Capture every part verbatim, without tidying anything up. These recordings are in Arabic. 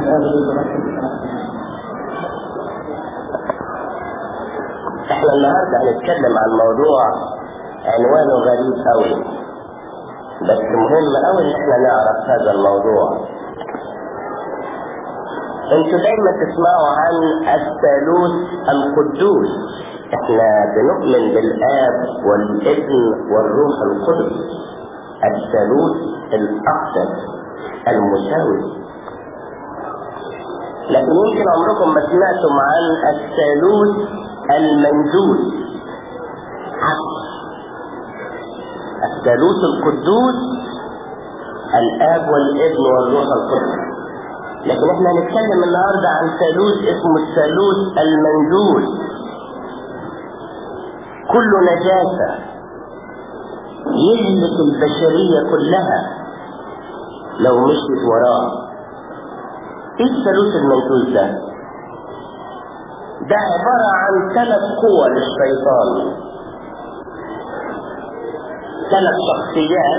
احنا النهارده هنتكلم عن موضوع عنوانه غريب قوي، بس مهم قوي ان احنا نعرف هذا الموضوع. انتوا دايما تسمعوا عن الثالوث القدوس. احنا بنؤمن بالآب والابن والروح القدس، الثالوث الاقدس المساوي. لكن يمكن عمركم ما سمعتم عن الثالوث المنزول. الثالوث القدوس الآب والابن والروح القدس، لكن احنا هنتكلم النهارده عن ثالوث اسمه الثالوث المنزول. كل نجاسة يهلك البشرية كلها لو مشيت وراه. ايه الثالوث المنزول ده؟ ده عبارة عن ثلاث قوى للشيطان، ثلاث شخصيات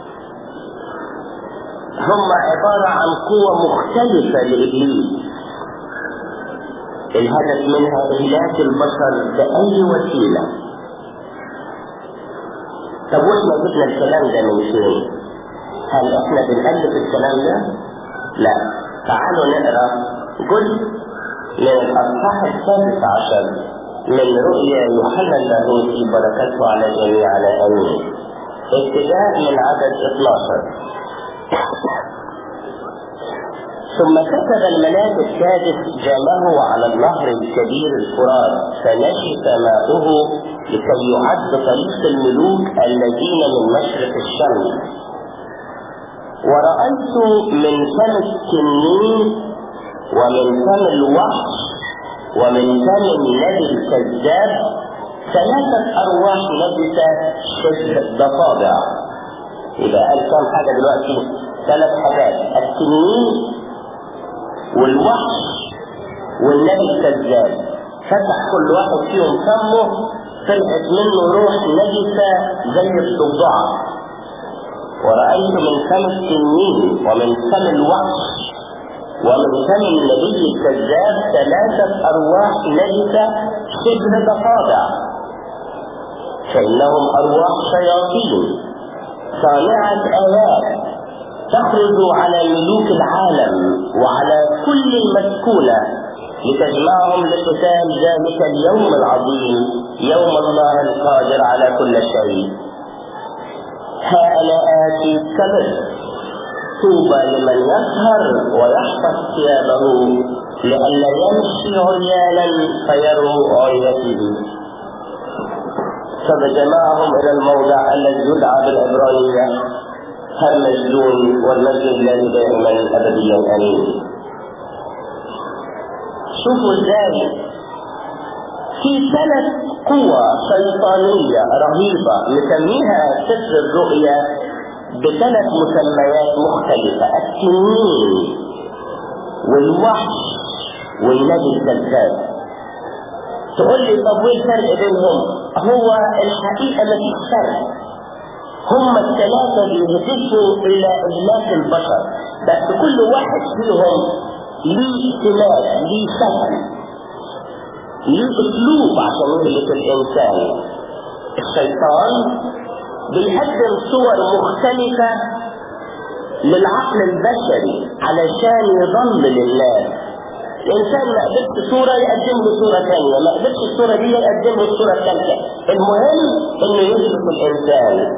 هم عبارة عن قوة مختلفة لإبليس، الهدف منها إهلاك البشر بأي وسيلة. طب واحنا جبنا الكلام ده من فين؟ هل احنا بنألف الكلام ده؟ لا. تعالوا نقرأ جزء من الأصحاح السادس عشر من رؤيا يوحنا اللاهوتي بركاته على جميعنا آمين، ابتداء من عدد اثناشر. ثم كتب الملاك السادس جامه على النهر الكبير الفرات، فنشف ماؤه لكي يعد طريق الملوك الذين من مشرق الشمس. ورأيت من فم التنين ومن فم الوحش ومن فم النبي الكذاب ثلاثة أرواح نجسة شبه ضفادع. يبقى قال كم حاجة دلوقتي؟ ثلاث حاجات: التنين والوحش والنبي الكذاب. فتح كل واحد فيهم فمه، طلعت منه روح نجسة زي الضفدعة. ورأيت من فم التنين ومن فم الوحش ومن فم النبي الكذاب ثلاثة أرواح نجسة شبه ضفادع، فإنهم أرواح شياطين صانعة آيات تخرج على ملوك العالم وعلى كل المسكونة لتجمعهم لقتال ذلك اليوم العظيم، يوم الله القادر على كل شيء. ها أنا آتي كبر، طوبى لمن يسهر ويحفظ ثيابه لئلا يمشي عريانا فيروا عريته. فجمعهم إلى الموضع الذي يدعى بالعبرانية هرمجدون، والمجد الذي دائما أبديا آمين. شوفوا ازاي في ثلاث قوى شيطانية رهيبة نسميها سفر الرؤيا بثلاث مسميات مختلفة: التنين والوحش والنبي الكذاب. تقول لي طب وايه الفرق بينهم؟ هو الحقيقة مفيش فرق، هم الثلاثة بيهدفوا إلى إهلاك البشر، بس كل واحد فيهم ليه سلاح، ليه سهم، ليه أسلوب عشان يهلك الإنسان. الشيطان بيقدم صور مختلفة للعقل البشري علشان يضلل الناس. الإنسان ما قدرش صورة يقدم له صورة ثانية، ما قدرش الصورة دي يقدم له الصورة الثالثة، المهم إنه يهلك الإنسان.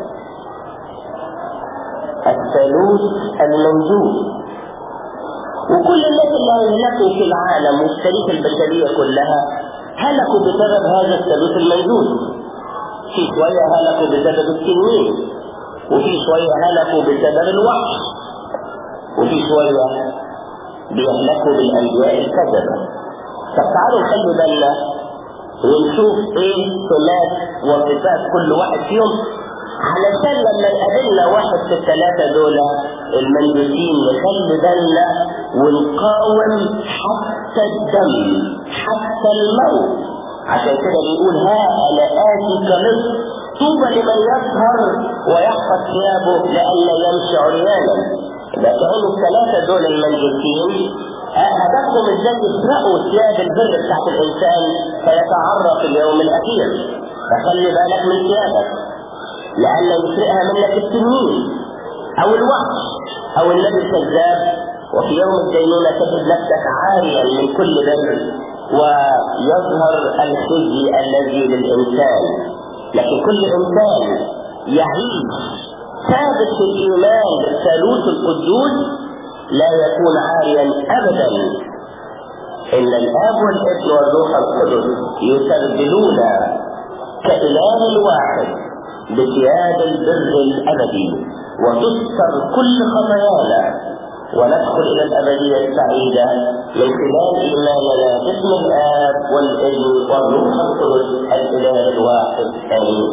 الثالوث المنزول. وكل الناس اللي هلكوا في العالم وفي تاريخ البشرية كلها هلكوا بسبب هذا الثالوث المنزول. في شوية هلكوا بسبب التنين، وفي شوية هلكوا بسبب الوحش، وفي شوية بيهلكوا بالأنبياء الكذبة. طب تعالوا نخلي بالنا ونشوف ايه سمات وصفات كل واحد فيهم، علشان لما يقابلنا واحد في الثلاثة دول المنجسين نخلي بالنا ونقاوم حتى الدم حتى الموت. عشان كده بيقول ها أنا آتي كمصر، طوبى لمن يسهر ويحفظ ثيابه لئلا يمشي عريانا. ده كانوا الثلاثة دول المنجسين هدفهم ازاي يسرقوا ثياب البر بتاعت الانسان فيتعرف اليوم الاخير. فخلي بالك من ثيابك لأن يسرقها منك التنين او الوحش او النبي الكذاب، وفي يوم الدينونة تجد نفسك عاريا من كل بر ويظهر الخزي الذي للإنسان. لكن كل إنسان يعيش ثابت في الإيمان بالثالوث القدوس لا يكون عاريا أبدا. إن الآب والابن والروح القدس يسربلون كإله واحد بثياب البر الأبدي، وتستر كل خطايانا وندخل إلى الأبدية السعيدة من خلال إيماننا باسم الآب والابن والروح القدس الإله الواحد آمين.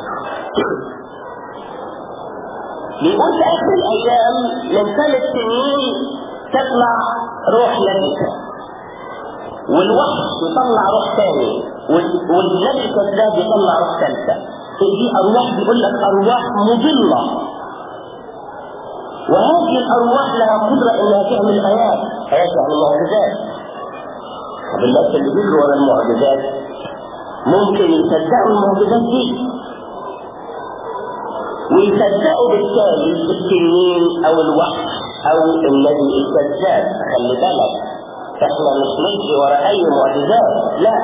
بيقول في آخر الأيام من ثلاث سنين تطلع روح لبكة، والوحش يطلع روح ثاني، والنبي الكذاب يطلع روح ثالثة. دي أرواح بيقول لك أرواح مضلة، وهذه الأرواح لها قدرة إنها تعمل آيات، آيات يعني معجزات. طب الناس اللي بيجروا ورا المعجزات ممكن يصدقوا المعجزات دي ويصدقوا بالتالي التنين أو الوحش أو النبي الكذاب. خلي بالك احنا مش نجري ورا أي معجزات، لا.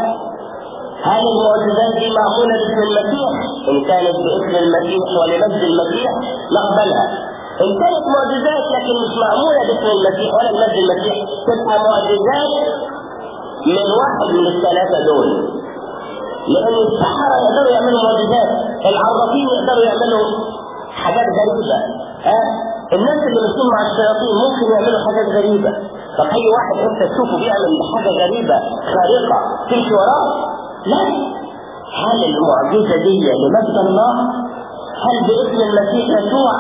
هل المعجزات دي معمولة باسم المسيح؟ إن كانت باسم المسيح ولمجد المسيح نقبلها. إن كانت معجزات لكن مش معمولة باسم المسيح ولا بمجد المسيح تبقى معجزات من واحد من الثلاثة دول. لأن السحرة يقدروا يعملوا معجزات، العرافين يقدروا يعملوا حاجات غريبة، ها؟ الناس اللي ماشيين مع الشياطين ممكن يعملوا حاجات غريبة. طب أي واحد أنت تشوفه بيعمل حاجة غريبة خارقة تمشي وراه؟ لا. هل المعجزة دي لمجد الله؟ هل باسم المسيح يسوع؟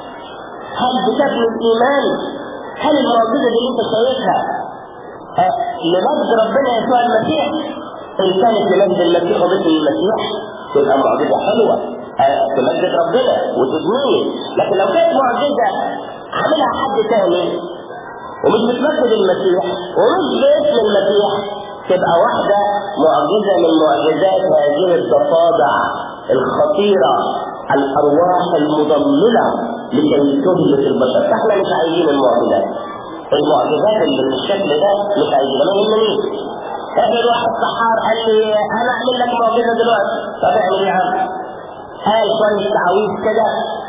هل بتبني الإيمان؟ هل المعجزة دي اللي انت شايفها أه لمجد ربنا يسوع المسيح؟ إن كانت لمجد المسيح وباسم المسيح تبقى معجزة حلوة أه تمجد ربنا وتبنيه. لكن لو كانت معجزة عاملها حد تاني ومش بتمجد المسيح ومش باسم المسيح تبقى واحدة معجزة من معجزات هذه الضفادع الخطيرة، الأرواح المضللة لكي تهلك البشر. فاحنا مش عايزين المعجزات، المعجزات اللي بالشكل ده مش عايزينها. ما يهمنيش اجي واحد سحار قال لي انا اعمل لك معجزه دلوقتي، طب اعمل ايه يا عم؟ قال شويه تعويذ كده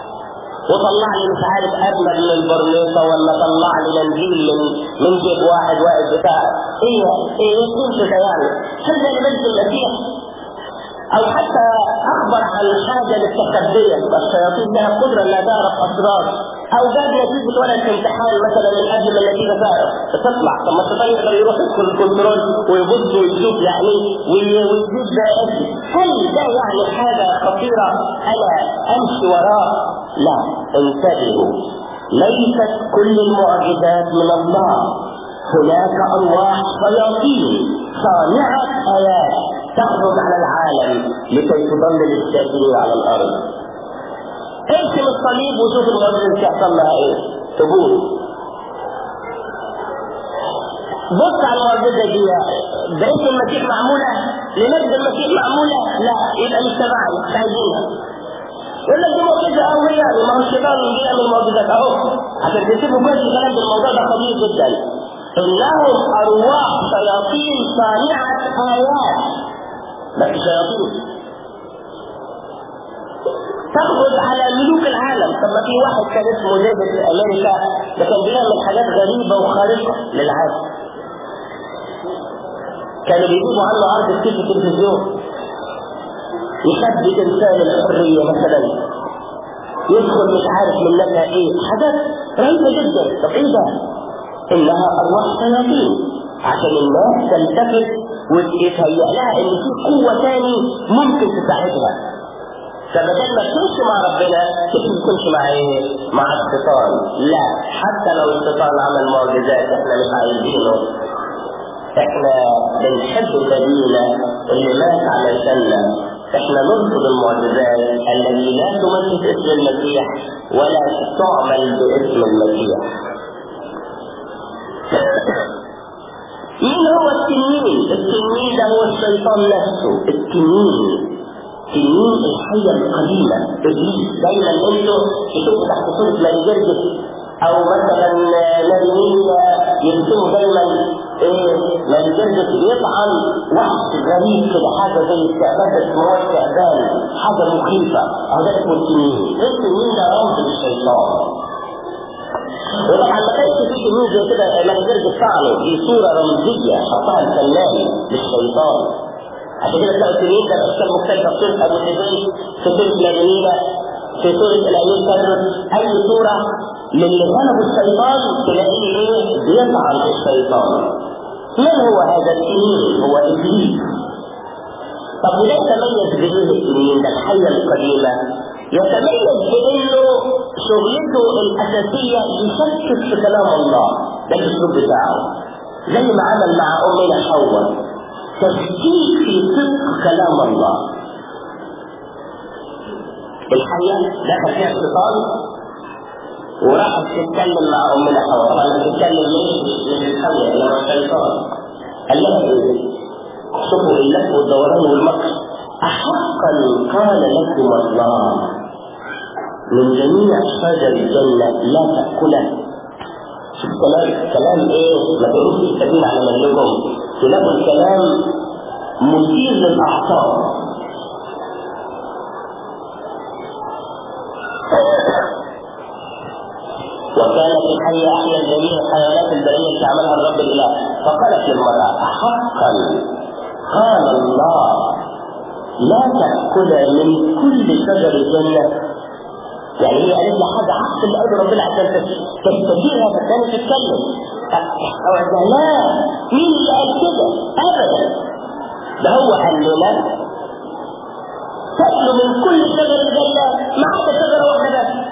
وطلع لي مش عارف اجمل من البرنيطه ولا طلع لي منديل من من جيب واحد واقف بتاع ايه ايه ايه كده يعني. هل ده لمجد المسيح؟ او حتى اخبر عن حاجه مستخبيه، الشياطين لها قدره انها تعرف اسرار، او جاب نتيجه ولد في امتحان مثلا من قبل ما النتيجه تعرف تطلع. طب ما الشيطان يقدر يروح يدخل الكنترول ويبص ويشوف يعني ويجيب بقى. هل ده يعني حاجه خطيره انا امشي وراه؟ لا، انتبهوا، ليست كل المعجزات من الله. هناك ارواح شياطين صانعه ايات تخرج على العالم لكي تضلل الساكنين على الارض. ارسم الصليب وشوف المعجزه بتحصل لها ايه، تقول بص على المعجزه دي باسم المسيح معموله، لمجد المسيح معموله، لا يبقى مش تبعنا مش عايزينها. يقول لك دي معجزه قويه يعني، ما هو الشيطان بيعمل معجزات اهو. عشان تشوفوا كويس الكلام ده، الموضوع ده خطير جدا. انهم ارواح شياطين صانعه ايات، بس شياطين تخرج على ملوك العالم. طب ما في واحد كان اسمه ديفيد في امريكا ده كان بيعمل حاجات غريبه وخارقه للعالم، كانوا بيجيبوا عنه عرض كتير في التلفزيون، يثبت تمثال الحريه مثلا، يدخل مش عارف من لها ايه، حاجات رهيبه جدا. طب ايه ده؟ انها ارواح شياطين عشان الناس تلتفت ويتهيأ لها ان في قوه ثاني ممكن تساعدها. فبدل ما تمشي مع ربنا تمشي مع ايه؟ مع الشيطان. لا، حتى لو الشيطان عمل معجزات احنا مش عايزينه. احنا بنحب سبيله اللي مات علشاننا. احنا نرفض المعجزات التي لا تمثل اسم المسيح ولا تعمل باسم المسيح. مين هو التنين؟ التنين ده هو الشيطان نفسه. التنين تنين الحية القديمة إبليس. دايما انتوا تشوفوا تحت صورة ماري جرجس او مثلا نارينية يرسموا دايما ايه ماري جرجس يطعن وحش غريب كده، حاجة زي التعبان اسمه هو التعبان، حاجة مخيفة. او ده اسمه التنين. التنين ده رمز للشيطان. وطبعا ما كانش في تنين زي كده ماري جرجس فعله، دي صورة رمزية حطها الفنان للشيطان. عشان كده تلاقوا التنين ده بأشكال مختلفة في صورة أبو سيفين، في صورة مارينينا، في صورة الأمير كارلوس. أي صورة للي غلبوا الشيطان تلاقيه إيه؟ بيطعن الشيطان. من هو هذا التنين؟ هو إبليس. طب وده يتميز بإيه التنين ده الحية القديمة؟ يتميز بإنه شغلته الأساسية يشكك في كلام الله. ده الأسلوب بتاعه، زي ما عمل مع أمنا حواء، تشكيك في صدق كلام الله. الحية دخل فيها الشيطان وراحت تتكلم مع أمنا حواء. طبعا لما تتكلم ليه؟ مش الحية إنما الشيطان. قال لها إيه؟ شوفوا اللف والدوران والمكر. أحقا قال لكم الله من جميع شجر الجنة لا تأكله. شوف كلام كلام إيه؟ ما تقولوش السبيل على ملكم، تلاقوا الكلام مثير للأعصاب. وكانت الحية أحيا جميع الحيوانات البرية التي عملها الرب الإله. فقالت للمرأة حقا قال الله لا تأكل من كل شجر الجنة. يعني هي قالت لي حاجة عكس اللي قاله ربنا عشان تستجيرها فالثاني تتكلم. أو لا، مين اللي قال كده؟ أبدا، ده هو قال لنا تأكلوا من كل شجر الجنة ما عدا شجرة واحدة بس.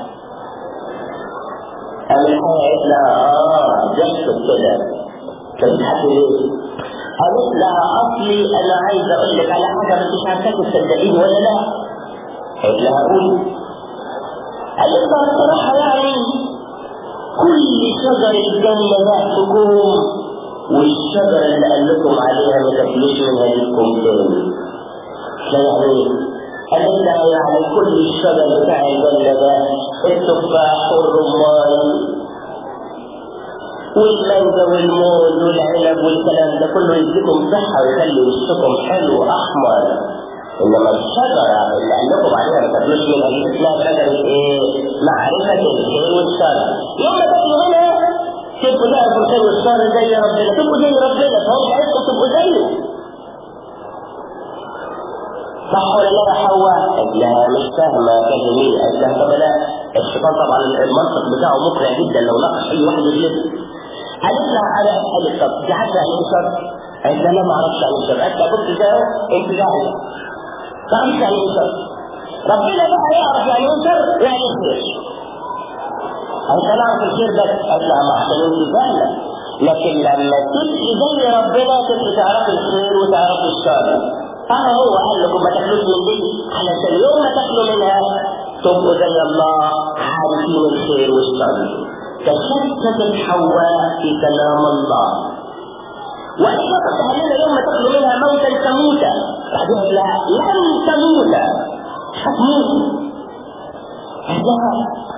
قال الحياة قالت لها آه جسد كده. كنت حاجة ليه؟ قالت لها أصلي أنا عايزة أقول لك على حاجة بس مش عارفاكوا تصدقيني ولا لا. قالت لها قولي. قالت لها الصراحة يعني كل شجر الجنة ذاتكم والشجرة اللي قال لكم عليها ما تاكلوش منها لكم تاني. لا يعني قالت لها يعني كل الشجر بتاع الجنة ده التفاح والرمان والمانجا والموز والعنب والكلام ده كله يديكم صحة ويخلي وشكم حلو أحمر. إنما الشجرة اللي قال لكم عليها ما تاكلوش منها دي اسمها شجرة إيه؟ معرفة الخير والشر. يوم ما تاكلوا منها تبقوا تعرفوا الخير والشر زي ربنا، تبقوا زي ربنا، فهو مش عايزكم تبقوا زيه. صح ولا لا يا حواء؟ قالت لها مش فاهمة كلمة مين. قالت لها طب لا، الشيطان طبعا المنطق بتاعه مقنع جدا لو ناقش أي واحد يغلب. قالت لها أنا قالت طب دي عارفة يعني إيه شر؟ قالت لها لا ما أعرفش يعني إيه شر. قالت لها بص ده أنت جاهزة. تعرف يعني إيه شر؟ ربنا بقى يعرف يعني إيه شر؟ يعني إيه خير. قالت لها أعرف الخير بس. قالت لها ما عشان أنت فاهمة، لكن لما تبقي زي ربنا تبقي تعرفي الخير وتعرفي الشر. أنا هو قال لكم ما تاكلوش من دي علشان يوم ما تاكلوا منها تبقوا زي الله عارفين الخير والشر. تشتتت حواء في كلام الله وأشرقت أهلنا يوم ما تاكلوا منها موتا تموتا. بعدين لا لن تموتا هتموتوا. هذا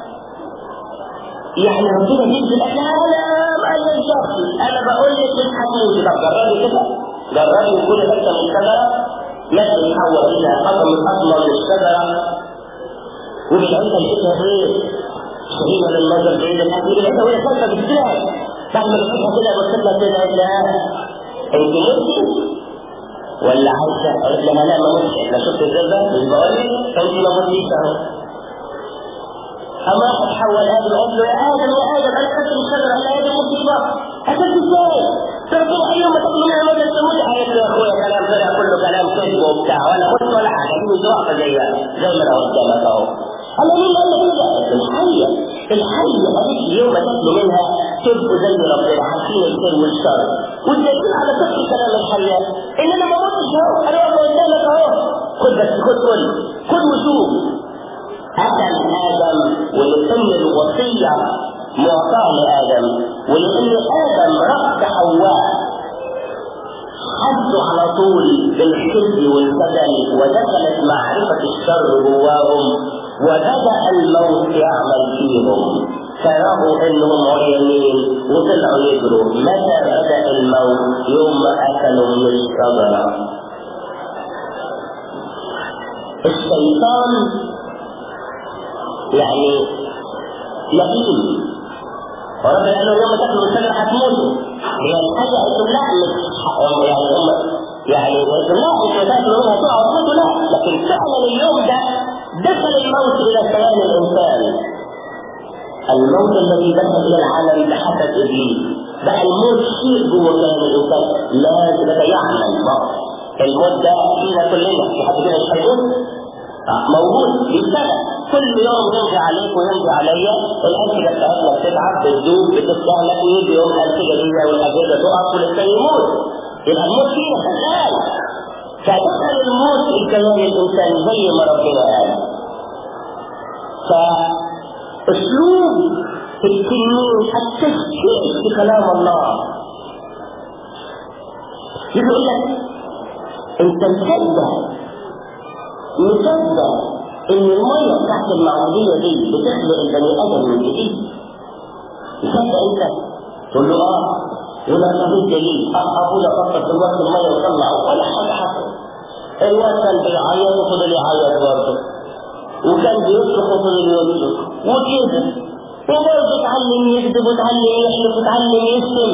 يعني ربنا ينزل قال لها أنا ما ينجحش، أنا بقول لك مش هتموتي. طب جربي كده، جربي كل حتة من الشجرة نفس حواء إلى قسم الأصل للشجرة وبالعيدة لقيتها إيه؟ شهيمة للنظر بعيد الحديد لقيتها وهي خلفة بالسلاح. بعد ما لقيتها كده بصيتها كده قالت لها أنت متي ولا عايشة؟ قالت لها لا ما متش. أنا شفت الزبدة مش بقول لك أنت ما متيش أهو. أما راحت حواء لآدم قالت له يا آدم يا آدم أنا خدت من الشجرة. قال لها يا دي مصيبة أكلت إزاي؟ فربنا أيوم ما تاكلوا منها مدى تموت. قالت له يا أخويا كلام طلع كله كلام كذب وبتاع ولا قلت ولا حاجة، دي زرافة زيها زي ما أنا قدامك أهو. قال له مين قال لك كده؟ الحية الحية قالت لي يوم ما تاكلوا منها تبقوا زي ربنا عارفين الخير والشر. والدليل على صدق كلام الحية إن أنا ما متش أهو، أنا واقف قدامك أهو. خد بس خد كل خد وشوف. أكل آدم ولأن الوصية معطاة لآدم ولأن آدم رفض حواء حسوا على طول بالخزي والخجل ودخلت معرفة الشر جواهم وبدأ الموت يعمل فيهم فرأوا انهم عريانين وطلعوا يجروا. متى بدأ الموت؟ يوم ما اكلوا من الشجرة. الشيطان يعني لئيم، وربنا قال له يوم تاكلوا الشجرة هتموتوا. هي الحاجة انتم لا يعني هم يعني انتم لا انتم تاكلوا منها تقعوا تموتوا، لا، لكن فعلا اليوم ده دخل الموت الى كيان الانسان. الموت الذي دخل الى العالم بحسب ابليس بقى الموت شيء جوه كيان الانسان لازم يعمل بقى. الموت ده فينا كلنا، في حد كده مش هيموت؟ موجود بيشتغل كل يوم، يمضي عليك ويمضي عليا. الانسجه بتاعتنا بتتعب بتدوب بتستهلك ويجي يوم الانسجه دي والاجهزه تقف والانسان يموت. يبقى الموت فينا شغال. فدخل الموت في كيان الانسان زي ما ربنا قال. فاسلوب التنين التشكيك في كلام الله يقول لك انت مصدق مصدق ان الميه بتاعت المعموديه دي بتخلق البني ادم من جديد؟ مصدق انت؟ تقول له اه، يقول لك طب الدليل؟ اه ابويا فكر في الوقت الميه وطلعه ولا حاجه حصلت. الواد كان بيعيط وفضل يعيط برضه، وكان بيصرخ وفضل يصرخ وكده، وبرضه اتعلم يكذب واتعلم يحلف واتعلم يشتم.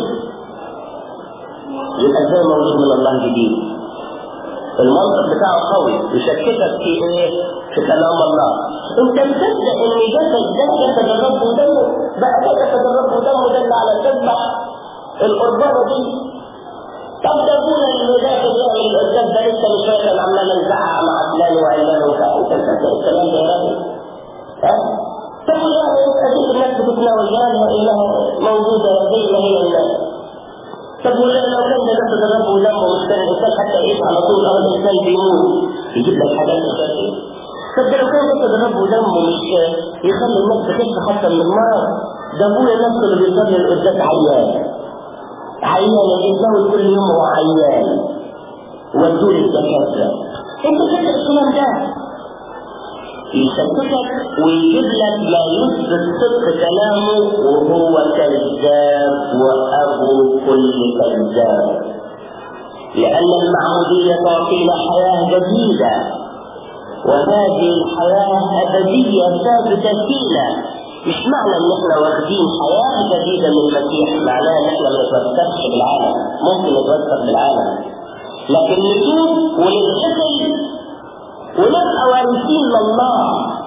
يبقى ازاي مولود من الله جديد؟ المنطق بتاعه قوي يشككك في ايه؟ في كلام الله. انت مصدق ان جسد ده جسد الرب ودمه بقى ده جسد الرب ودمه ده اللي على الجذبه القربانه دي؟ طب ده ابونا اللي داخل يعمل القداس ده لسه مش فاكر عمال نزعق مع فلان وعلان وكذا. انت مصدق الكلام ده يا راجل؟ ها؟ طب يعني انت اديك الناس بتتناول جالها انها موجوده زي ما هي الناس. طب ولا لو كان ده جسد الرب ودمه مش كان الانسان حتى يعيش على طول او الانسان بيموت يجيب لك حاجات اساسيه. طب ده لو كان جسد الرب ودمه مش يخلي الناس تخف حتى من المرض. ده ابويا نفسه اللي بيصلي القداس عيان عيان يتزوج كل يوم هو عيان ودوه للدكاتره. انت فاكر الكلام ده؟ يشككك ويجيب لك ما يثبت صدق كلامه وهو كذاب وابو كل كذاب. لان المعموديه تعطينا حياه جديده، وهذه الحياه ابديه ثابته فينا. مش معنى ان احنا واخدين حياه جديده من المسيح معناه ان احنا ما نتوسخش بالعالم. ممكن نتوسخ بالعالم لكن نتوب وننتقل ونبقى وارثين لله.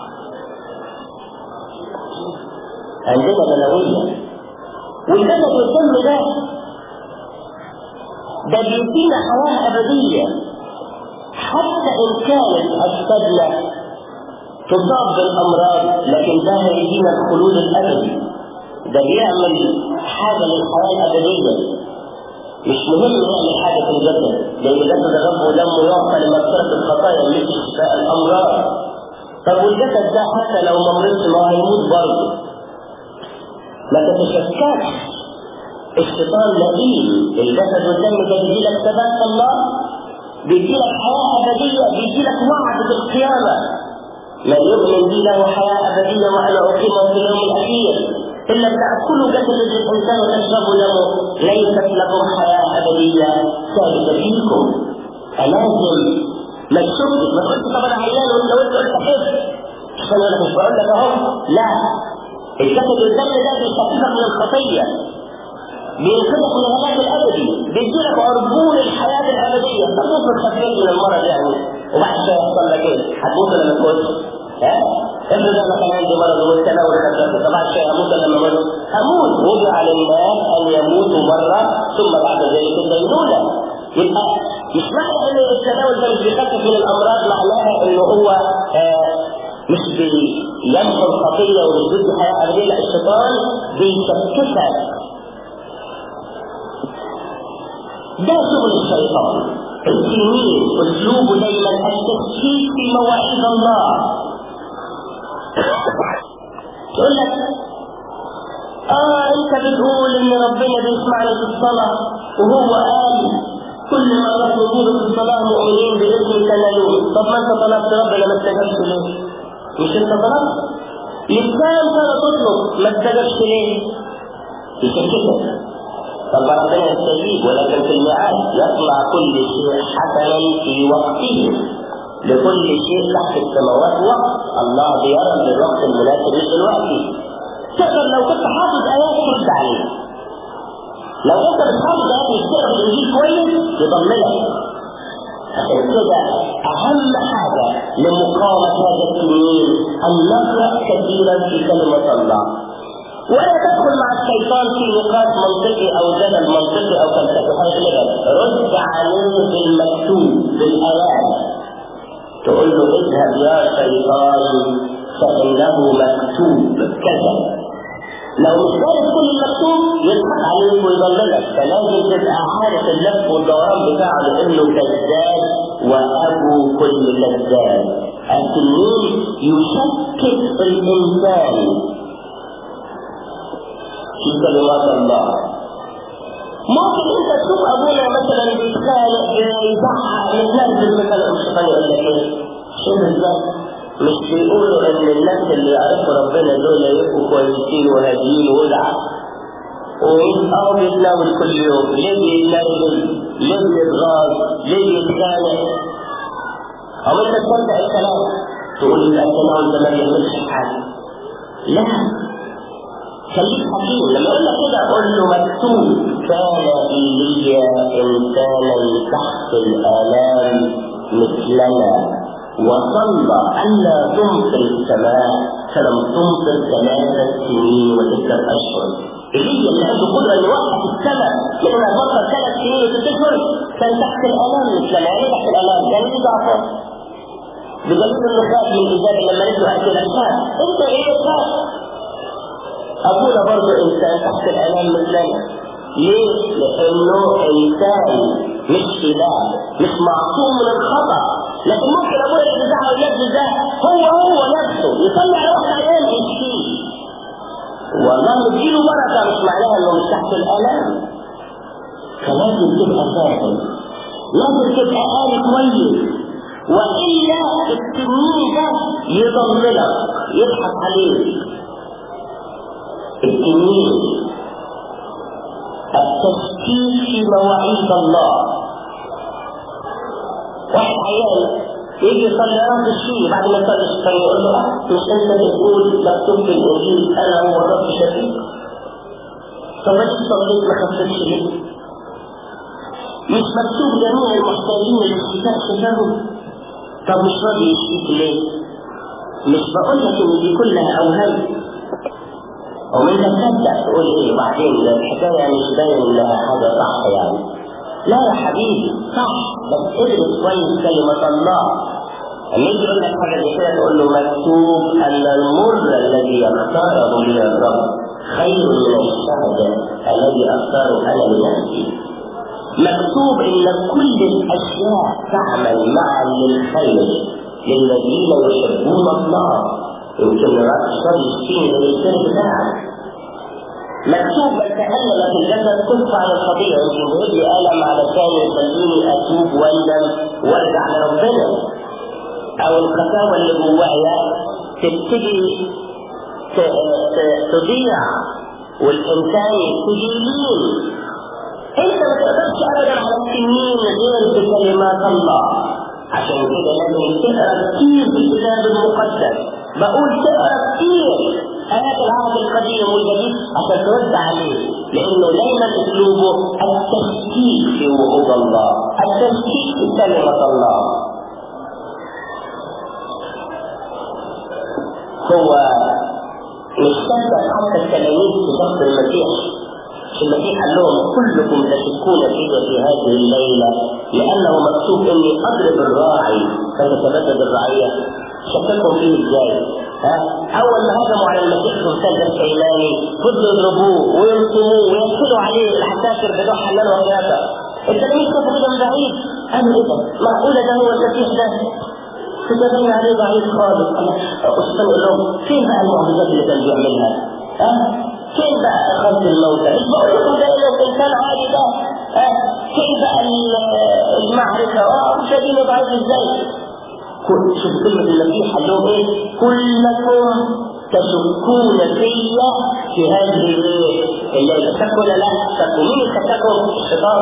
عندنا بلوية والجسد والدم ده ده بيدينا حياة أبدية حتى إن كانت أجسادنا تصاب بالأمراض، لكن ده هيدينا الخلود الأبدي. ده بيعمل حاجة للحياة الأبدية. مش مهم نعمل حاجة في الجسد، لأن جسد الرب ودمه يعطى لمغفرة الخطايا مش شفاء الأمراض. طب والجسد ده حتى لو ما مرضش ما هيموت برضه. ما تتشككش، الشيطان لئيم. الجسد والدم ده بيديلك ثبات الله، بيديلك حياة أبدية، بيديلك وعد بالقيامة. من يؤمن بي له حياة أبدية وأنا أقيمه في اليوم الأخير. إلا تأكلوا جسد الإنسان وتشربوا دمه ليست لكم حياة أبدية ثابتة فيكم. فلازم ما تشوفش ما تقولش طب أنا عيان وأنت قلت قلت حفظ مش أنا مش بقول لك أهو. لا، الجسد والدم ده بيخففك من الخطية، بينقذك من الهلاك الأبدي، بيديلك عربون الحياة الأبدية. تموت من خفيف من المرض يعني وبعد شوية يحصل لك إيه؟ هتموت ولا ما تموتش؟ ها؟ افرض انا كان عندي مرض ومتناول خفيف طبعا شيء هموت ولا ما اموت؟ هموت. وضع للناس ان يموتوا مره ثم بعد ذلك الدينونه. يبقى مش معنى ان التناول ده مش بيخفف من الامراض معناها انه هو آه مش بيمحو الخطيه ومش بيدي حياه ابديه. لا، الشيطان بيشككك. ده شغل الشيطان. التنين اسلوبه دايما التشكيك في مواعيد الله. يقول لك اه انت بتقول ان ربنا بيسمعني في الصلاة وهو قال كل ما تطلبون في الصلاة مؤمنين باسم تنالون. طب ما انت طلبت ربنا ما استجابش ليه؟ مش انت طلبت؟ لسان ترى تطلب ما استجابش ليه؟ مش كده. طب ربنا يستجيب ولكن في الميعاد يطلع كل شيء حسنا في وقته. لكل شيء تحت السماوات وقت. الله بيرى بالوقت المناسب مش دلوقتي. تقدر لو كنت حافظ آيات ترد عليه. لو انت بتحافظ آيات وتقرا الانجيل كويس يضمنك. عشان كده اهم حاجه لمقاومه هذا التنين ان نقرا كثيرا في كلمه الله. ولا تدخل مع الشيطان في نقاش منطقي او جدل منطقي او فلسفي. رد عليه بالمكتوب بالايات. تقول له اذهب يا شيطان فانه مكتوب كذا. لو مش عارف كل المكتوب يضحك عليك ويضللك. فلازم تبقى عارف اللف والدوران بتاعه لانه كذاب وابو كل كذاب. التنين يشكك الانسان في كلمات الله. ممكن انت تشوف ابونا مثلا بيتخانق بيزعق متنرفز مثلا الشيطان يقول لك ايه؟ شو بالظبط؟ مش بيقولوا ان الناس اللي يعرفوا ربنا دول يبقوا كويسين وهاديين وولعة ويبقوا بيتناول كل يوم. ليه بيتنرفز؟ ليه بيتغاظ؟ ليه بيتخانق؟ او انت تصدق الكلام تقول لي التناول ده ما بيعملش حاجه. لا، خليك حكيم. لما يقول لك كده قول له مكتوب كان إيليا إنسانا تحت الآلام مثلنا وصلى ألا تمطر السماء فلم تمطر ثلاثة سنين وتسعة أشهر. إيليا اللي عنده قدرة إنه يوقف السماء لأنها تمطر ثلاث سنين وتسعة أشهر كان تحت الآلام مثلنا. يعني تحت الآلام يعني إيه ضعفه؟ بجانب إنه خاف من إيجابي لما نزلوا أكل الأشهر. أنت إيه خاف؟ أبونا برضو إنسان تحت الآلام مثلنا. ليه؟ لأنه إنسان مش إله، مش معصوم من الخطأ. لكن ممكن أبونا اللي بيزعل وينزل ده هو هو نفسه يصلي على واحد عيان يشفيه. والله نديله بركة مش معناها إنه مش تحت الآلام. فلازم تبقى فاهم، لازم تبقى قاري كويس، وإلا التنين ده يضللك يضحك عليك. التنين التشكيك في مواعيد الله. واحد عيال يجي يصلي رب الشيء بعد ما يصلي الشيطان يقول له اه مش انت بتقول مكتوب في الانجيل انا هو الرب شفيق؟ طب ما صليت ما خفتش ليه؟ مش مكتوب جميع المحتاجين للشفاء شفاهم؟ طب مش راضي يشفيك ليه؟ مش بقول لك ان دي كلها اوهام ومن تصدق تقول ايه بعدين الحكايه مش باين انها حاجه صح يعني. لا يا حبيبي صح، بس ادرس كويس كلمه الله. لما يجي يقول لك حاجه زي كده تقول له مكتوب ان المر الذي يختاره لي الرب خير من الشهد الذي اختاره انا لنفسي. مكتوب ان كل الاشياء تعمل معا للخير للذين يحبون الله. يمكن رأسه يشتين الإنسان بتاعك. مكتوب من تألم في الجسد كف عن الخطيئة. يمكن يجي ألم علشان يخليني أتوب واندم وارجع لربنا. أو الخطاوة اللي جوايا تبتدي تضيع والإنسان يبتدي يلين. أنت ما تقدرش أبدا على التنين غير بكلمات الله. عشان كده لازم تقرأ كتير في الكتاب المقدس. بقول تقرأ كتير آيات العهد القديم والجديد عشان ترد عليه. لأنه دايما أسلوبه التشكيك في وعود الله، التشكيك في كلمة الله. هو مش صدق حتى التلاميذ في شخص المسيح. المسيح قال لهم كلكم تشكون فيه في هذه الليلة لأنه مكتوب إني أضرب الراعي فتتبدد الرعية. شككوا فيه ازاي؟ ها؟ أول ما هجموا على المسيح في مسجد السيلاني فضلوا يضربوه ويرسموه ويدخلوا عليه العساكر بتوع حنان وغيابة. التلاميذ شافوا كده من بعيد قالوا إيه ده؟ معقولة ده هو المسيح ده؟ تتبين عليه ضعيف خالص. أستاذ يقول لهم فين بقى المعجزات اللي كان بيعملها؟ ها؟ فين بقى إخراج الموتى؟ مش بقول لكم ده إنه إنسان عادي ده؟ ها؟ كيف المعركة شديد ضعيف ازاي؟ شوف كلمة المسيح قال لهم ايه؟ كلكم تشكون فيا في هذه الليلة. شكوا ولا لا؟ شكوا. مين شككهم؟ الشيطان.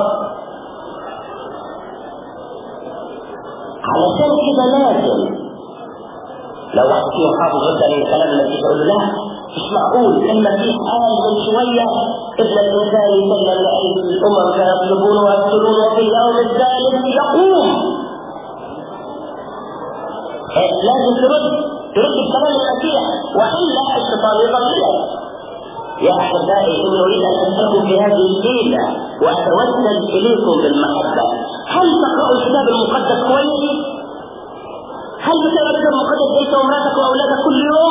علشان كده لازم لو واحد فيهم حافظ مثلا الكلام المسيح يقول له لا مش معقول، المسيح قال من شوية ابن الإنسان يسلم لأيدي الأمم فيطلبون ويقتلون وفي اليوم الثالث يقوم. لازم ترد ترد بكلام المسيح وإلا الشيطان يضللك. يا أحبائي إني أريد أن أسألكم في هذه الليلة وأتوسل إليكم بالمحبة. هل تقرأوا الكتاب المقدس كويس؟ هل بتقرأ الكتاب المقدس أنت ومراتك وأولادك كل يوم؟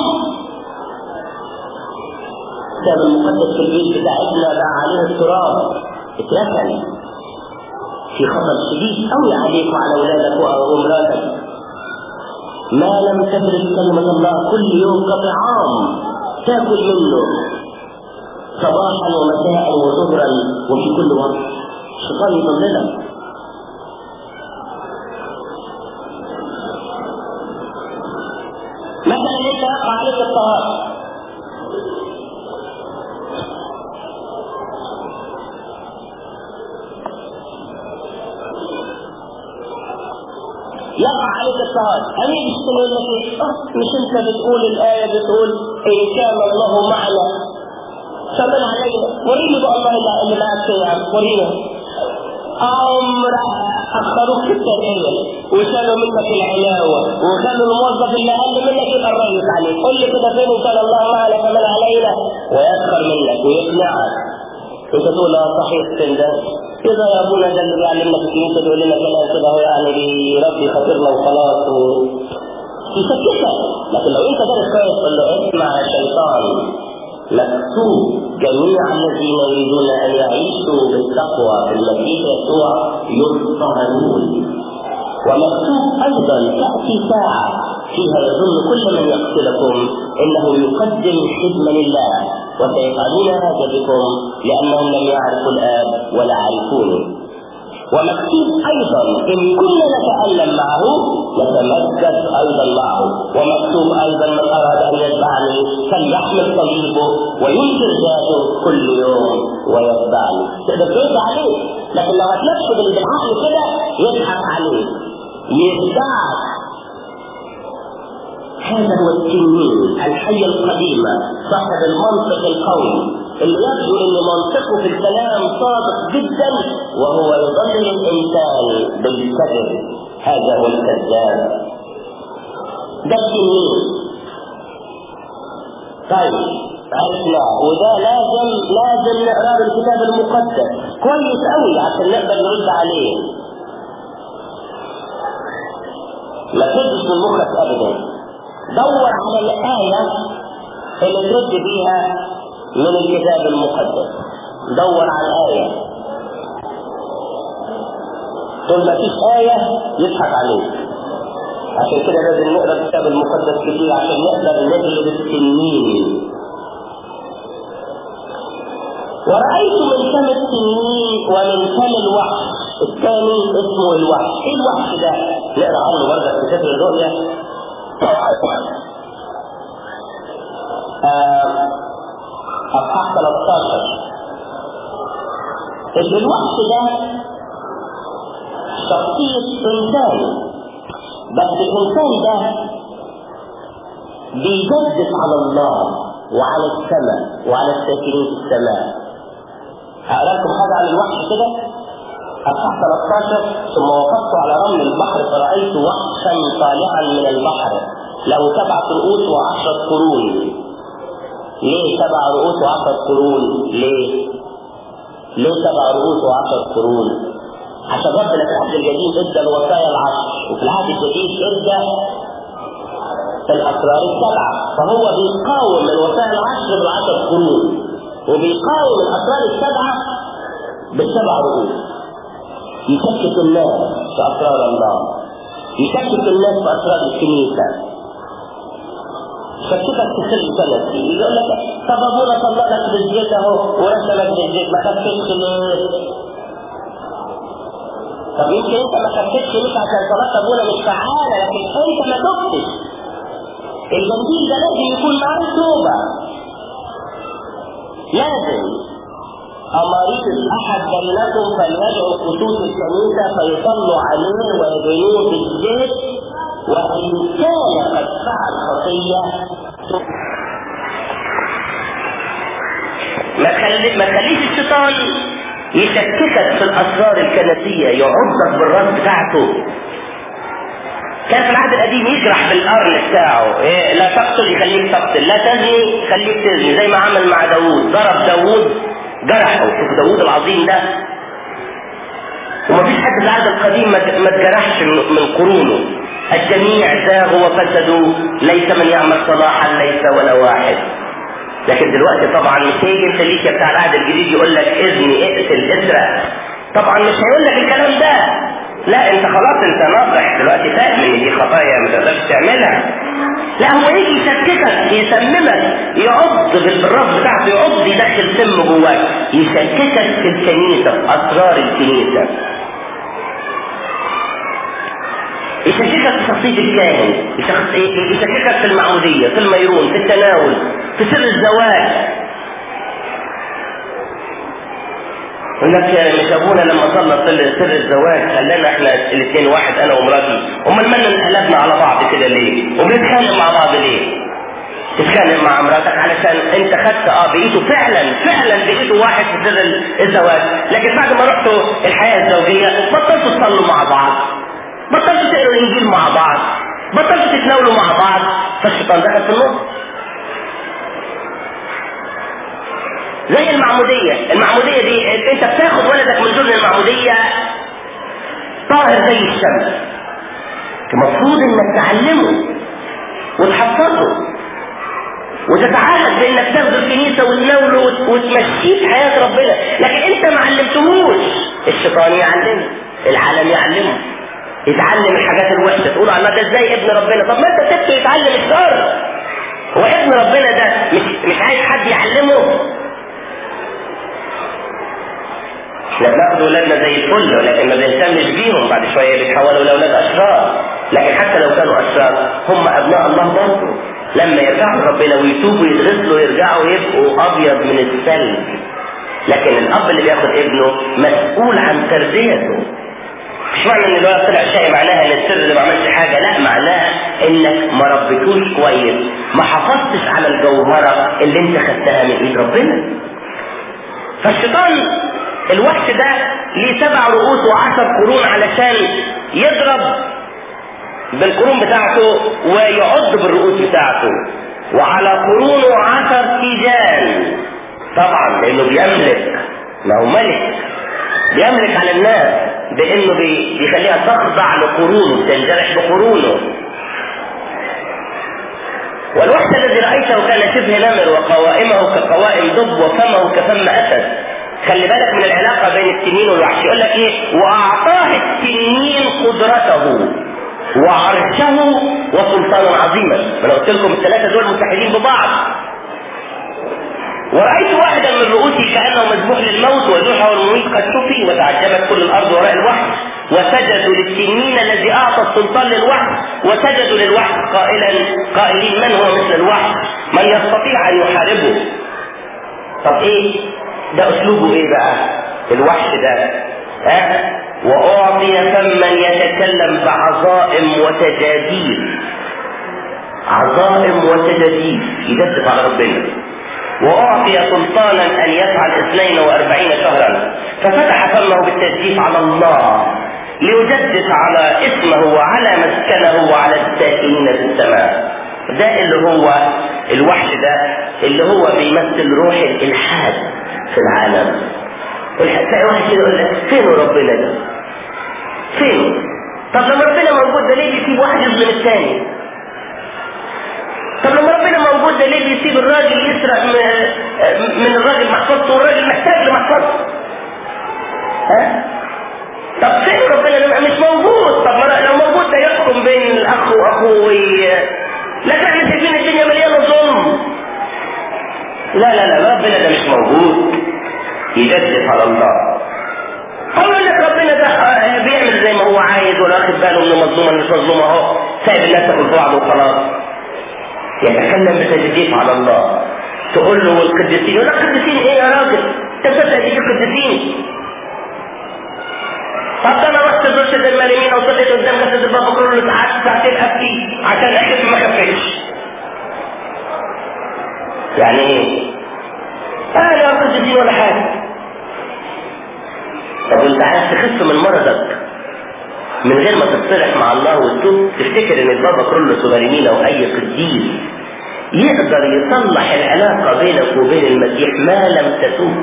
الكتاب المقدس في البيت بتاعتنا بقى عليه التراب اتركن في خطر شديد قوي عليك وعلى أولادك ومراتك. ما لم تدرس كلمة الله كل يوم كطعام تاكل منه صباحا ومساء وظهرا وفي كل وقت. الشيطان يضللك. مثلا انت يقع عليك الطهارة، يقع عليك الطهارة، أمين يقول لك مش انت بتقول الآية بتقول إن كان الله معنا فمن علينا؟ وريني بقى الله اللي معك فيها، ورينا. عمر أخروك في التغيير وشالوا منك العلاوة وخلوا الموظف اللي أقل منك يبقى الرئيس عليك. قل لي كده فين إن كان الله معنا فمن علينا؟ ويسخر منك ويقنعك. انت تقول اه صحيح فين ده؟ كده يا ابونا ده اللي بيعلمنا في الكنيسة بيقول لنا كلام كده هو يعني بيربي خاطرنا وخلاص و... يسكتك. لكن لو انت دارس كويس تقول له اسمع يا شيطان، مكتوب جميع الذين يريدون ان يعيشوا بالتقوى في المسيح يسوع يضطهدون. ومكتوب ايضا تاتي ساعه فيها يظن كل من يقتلكم انه يقدم خدمه لله وسيفعلون هذا بكم لانهم لم يعرفوا الاب ولا عرفوني. ومكتوب ايضا ان كنا نتالم معه نتمجد ايضا معه. ومكتوب ايضا من اراد ان يتبعني فليحمل صليبه وينكر ذاته كل يوم ويتبعني. تقدر ترد عليه، لكن لو هتنفذ اللي بالعقل كده يضحك عليك يخدعك. هذا هو التنين الحية القديمة صاحب المنطق القوي اللي يبدو ان منطقه في الكلام صادق جدا وهو يضلل الانسان بالكذب. هذا هو الكذاب، ده التنين. طيب عرفنا، وده لازم لازم نقرا الكتاب المقدس كويس قوي عشان نقدر نرد عليه. ما تردش من مخك ابدا، دور على الآية اللي ترد بيها من الكتاب المقدس. دور على الآية. طول ما فيش آية يضحك عليك. عشان كده لازم نقرأ الكتاب المقدس كتير عشان نقدر نغلب التنين. ورأيت من فم التنين ومن فم الوحش الثاني اسمه الوحش. ايه الوحش ده؟ نقرأ عنه برضه في سفر الرؤيا أصحاح ثلاثة عشر. الوحش ده شخصية إنسان، بس الإنسان ده بيجدف على الله وعلى السماء وعلى الساكنين في السماء. هقرأ لكم حاجة عن الوحش كده. أصحاح ثلاثة عشر. ثم وقفت على رمل البحر فرأيت وحشا طالعا من البحر له سبعة رؤوس وعشرة قرون. ليه سبع رؤوس وعشرة قرون؟ ليه؟ ليه سبع رؤوس وعشرة قرون؟ عشان ربنا في العهد الجديد ادى الوصايا العشر، وفي العهد الجديد ادى الاسرار السبعه، فهو بيقاوم الوصايا العشر بالعشر قرون، وبيقاوم الاسرار السبعه بالسبع رؤوس. يشكك الناس في اسرار الله، يشكك الناس في اسرار الكنيسه، شككك في سر سنتي. يقول لك طب ابونا طلع لك بالزيت اهو ورسمك بالزيت ما خدتش ليه؟ طب يمكن انت ما خفتش ليك عشان صلاة ابونا مش فعالة، لكن انت ما تفتش. الجنديل ده لازم يكون معاه توبة، لازم. أماريت الأحد بينكم فليدعوا خصوص الكنيسة فيصلوا عليه ويدعوه بالزيت، وإن كان قد فعل خطية ما تخلي ما تخليش الشيطان يشككك في الأسرار الكنسية، يعضك بالراس بتاعته. كان في العهد القديم يجرح بالقرن بتاعه، إيه؟ لا تقتل يخليك تقتل، لا تزني خليك تزني، زي ما عمل مع داوود، ضرب داوود جرحه. شوف داوود العظيم ده، ومفيش حد في العهد القديم ما اتجرحش من قرونه. الجميع زاغوا وفسدوا، ليس من يعمل صلاحا ليس ولا واحد. لكن دلوقتي طبعا مش هيجي انت ليك بتاع العهد الجديد يقول لك اذني اقتل اسرق، طبعا مش هيقول لك الكلام ده. لا انت خلاص انت ناصح دلوقتي، فاهم ان دي خطايا ما تقدرش تعملها. لا هو يجي يشككك، يسممك، يعض بالراس بتاعته، يعض يدخل سم جواك، يشككك في الكنيسه، في اسرار الكنيسه، يشككك في شخصيه الكاهن، يشككك في المعموديه، في الميرون، في التناول، في سر الزواج. يقول لك مش ابونا لما صلى سر الزواج خلانا احنا الاثنين واحد انا ومراتي، امال مالنا انقلبنا على بعض كده ليه؟ وبنتخانق مع بعض ليه؟ تتخانق مع مراتك علشان انت خدت اه بايده، فعلا فعلا بايده واحد في سر الزواج، لكن بعد ما رحتوا الحياه الزوجيه بطلتوا تصلوا مع بعض، بطلتوا تقروا الانجيل مع بعض، بطلتوا تتناولوا مع بعض، فالشيطان دخل في النص. زي المعمودية، المعمودية دي انت بتاخد ولدك من ضمن المعمودية طاهر زي الشمس، المفروض انك تعلمه وتحفظه وتتعهد بانك تاخده الكنيسة وتناوله وتمشيه في حياة ربنا، لكن انت ما علمتهوش. الشيطان يعلمه، العالم يعلمه، يتعلم الحاجات الوحشة، تقول الله ده ازاي ابن ربنا؟ طب ما انت سبته يتعلم الشر. هو ابن ربنا ده مش مش عايز حد يعلمه؟ احنا بناخد ولادنا زي الفل ولكن ما بنهتمش بيهم، بعد شويه بيتحولوا لاولاد اشرار. لكن حتى لو كانوا اشرار هم ابناء الله برضه، لما يرجعوا ربنا ويتوبوا يتغسلوا يرجعوا يبقوا ابيض من الثلج. لكن الاب اللي بياخد ابنه مسؤول عن تربيته. مش معنى ان الولد طلع شقي معناها ان السر اللي ما عملش حاجه، لا، معناها انك ما ربيتوش كويس، ما حافظتش على الجوهره اللي انت خدتها من ايد ربنا. فالشيطان الوحش ده ليه سبع رؤوس وعشر قرون علشان يضرب بالقرون بتاعته ويعض بالرؤوس بتاعته، وعلى قرونه عشر تيجان، طبعا لانه بيملك، ما هو ملك بيملك على الناس بانه بيخليها تخضع لقرونه، تنجرح بقرونه. والوحش الذي رأيته كان شبه نمر وقوائمه كقوائم دب وفمه كفم اسد. خلي بالك من العلاقة بين التنين والوحش. يقول لك ايه؟ واعطاه التنين قدرته وعرشه وسلطانا عظيما. انا قلت لكم الثلاثة دول متحدين ببعض. ورأيت واحدا من رؤوسه كأنه مذبوح للموت وزوحه المميت قد شفي، وتعجبت كل الارض وراء الوحش، وسجدوا للتنين الذي اعطى السلطان للوحش، وسجدوا للوحش قائلا قائلين من هو مثل الوحش من يستطيع ان يحاربه. طب ايه ده؟ اسلوبه ايه بقى الوحش ده؟ ها؟ واعطي فما يتكلم بعظائم وتجاديف، عظائم وتجاديف، يجدف على ربنا. واعطي سلطانا ان يفعل اثنين واربعين شهرا، ففتح فمه بالتجديف على الله ليجدف على اسمه وعلى مسكنه وعلى الساكنين في السماء. ده اللي هو الوحش ده، اللي هو بيمثل روح الالحاد في العالم. تلاقي واحد كده يقول لك فين ربنا ده؟ فين؟ طب لما ربنا موجود ده ليه بيسيب واحد يظلم الثاني؟ طب لما ربنا موجود ده ليه بيسيب الراجل يسرق من الراجل محفظته والراجل محتاج لمحفظته؟ ها؟ طب فين ربنا ده؟ مش موجود. طب لو موجود ده يحكم بين الاخ واخوه، لكن احنا شايفين الدنيا مليانه ظلم. لا لا لا ربنا ده مش موجود، يجدف على الله. هو يقول لك ربنا ده بيعمل واخد باله انه مظلوم ولا مش مظلوم، اهو سايب الناس تاكل في بعض وخلاص. يتكلم بتجديف على الله. تقول له والقديسين، يقول لك قديسين ايه يا راجل؟ انت بتصدق دي القديسين؟ طب انا رحت زرت المريمين وصليت قدام جسد البابا كرولوس، قعدت ساعتين ابكي عشان اخف ما خفتش. يعني ايه؟ اه لا قديسين ولا حاجه. طب وانت عايز تخف من مرضك من غير ما تتصالح مع الله وتتوب؟ تفتكر ان البابا كرولوس ومريمين او اي قديس يقدر يصلح العلاقه بينك وبين المسيح ما لم تتوب؟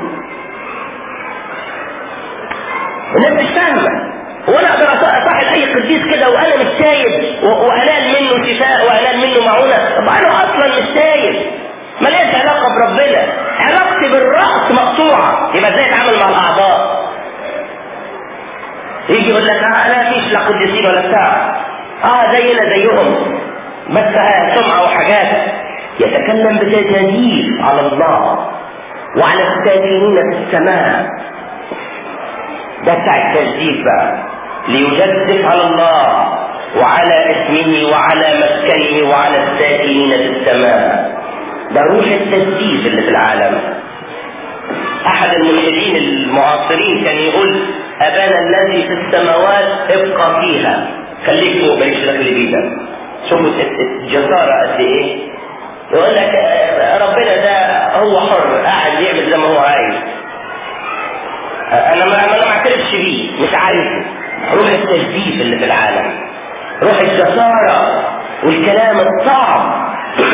الناس مش فاهمه. وانا اقدر اصاحب اي قديس كده وانا مش تايب وانال منه شفاء وانال منه معونه؟ طب انا اصلا مش تايب، ماليش علاقه بربنا، علاقتي بالراس مقطوعه. يبقى ازاي اتعامل مع الاعضاء؟ يجي يقول لك اه انا مفيش لا قديسين ولا بتاع، اه زينا زيهم بس سمعه وحاجات. يتكلم بتجديف على الله وعلى الساكنين في السماء. ده بتاع التجديف بقى، ليجدف على الله وعلى اسمه وعلى مسكنه وعلى الساكنين في السماء. ده روح التجديف اللي في العالم. احد الملحدين المعاصرين كان يقول ابانا الذي في السماوات ابقى فيها، خليك فوق مالكش دخل بيدك. شوفوا الجسارة قد ايه. يقول لك ربنا ده هو حر قاعد يعمل زي ما هو عايز، انا ما انا ما اعترفش بيه، مش عايزه. روح التجديف اللي في العالم، روح الجسارة والكلام الصعب.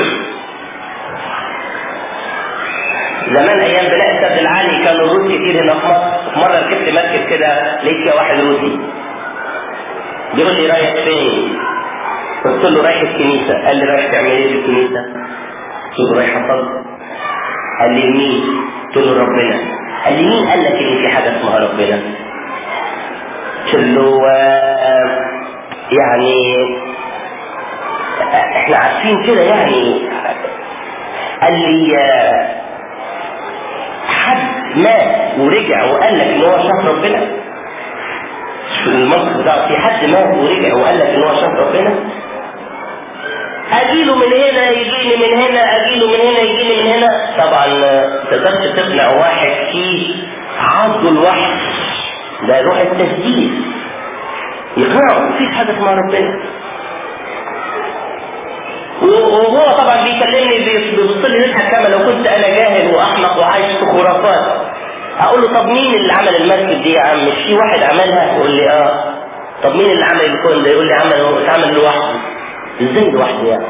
زمان ايام بناء السد العالي كانوا الروس كتير هنا في مصر. مرة ركبت مركب كده لقيت فيها واحد روسي بيقول لي رايح فين؟ قلت له رايح الكنيسة. قال لي رايح تعمل ايه في الكنيسة؟ قلت له رايح اصلي. قال لي مين؟ قلت له ربنا. قال لي مين قال لك ان في حاجة اسمها ربنا؟ قلت له يعني احنا عارفين كده يعني. قال لي حد مات ورجع وقال لك ان هو شاف ربنا؟ المنطق بتاعه في حد مات ورجع وقال لك ان هو شاف ربنا؟ اجيله من هنا يجيني من هنا، اجيله من هنا يجيني من هنا. طبعا تقدرش تقنع واحد فيه عضه الوحش، ده روح التجديد يقنعه مفيش حاجه اسمها ربنا. وهو طبعا بيكلمني بيبص لي يضحك كما لو كنت انا جاهل واحمق وعايش في خرافات. اقول له طب مين اللي عمل المسجد دي يا عم؟ مش في واحد عملها؟ يقول لي اه. طب مين اللي عمل الكون ده؟ يقول لي عمل اتعمل لوحده. ازاي لوحده يعني؟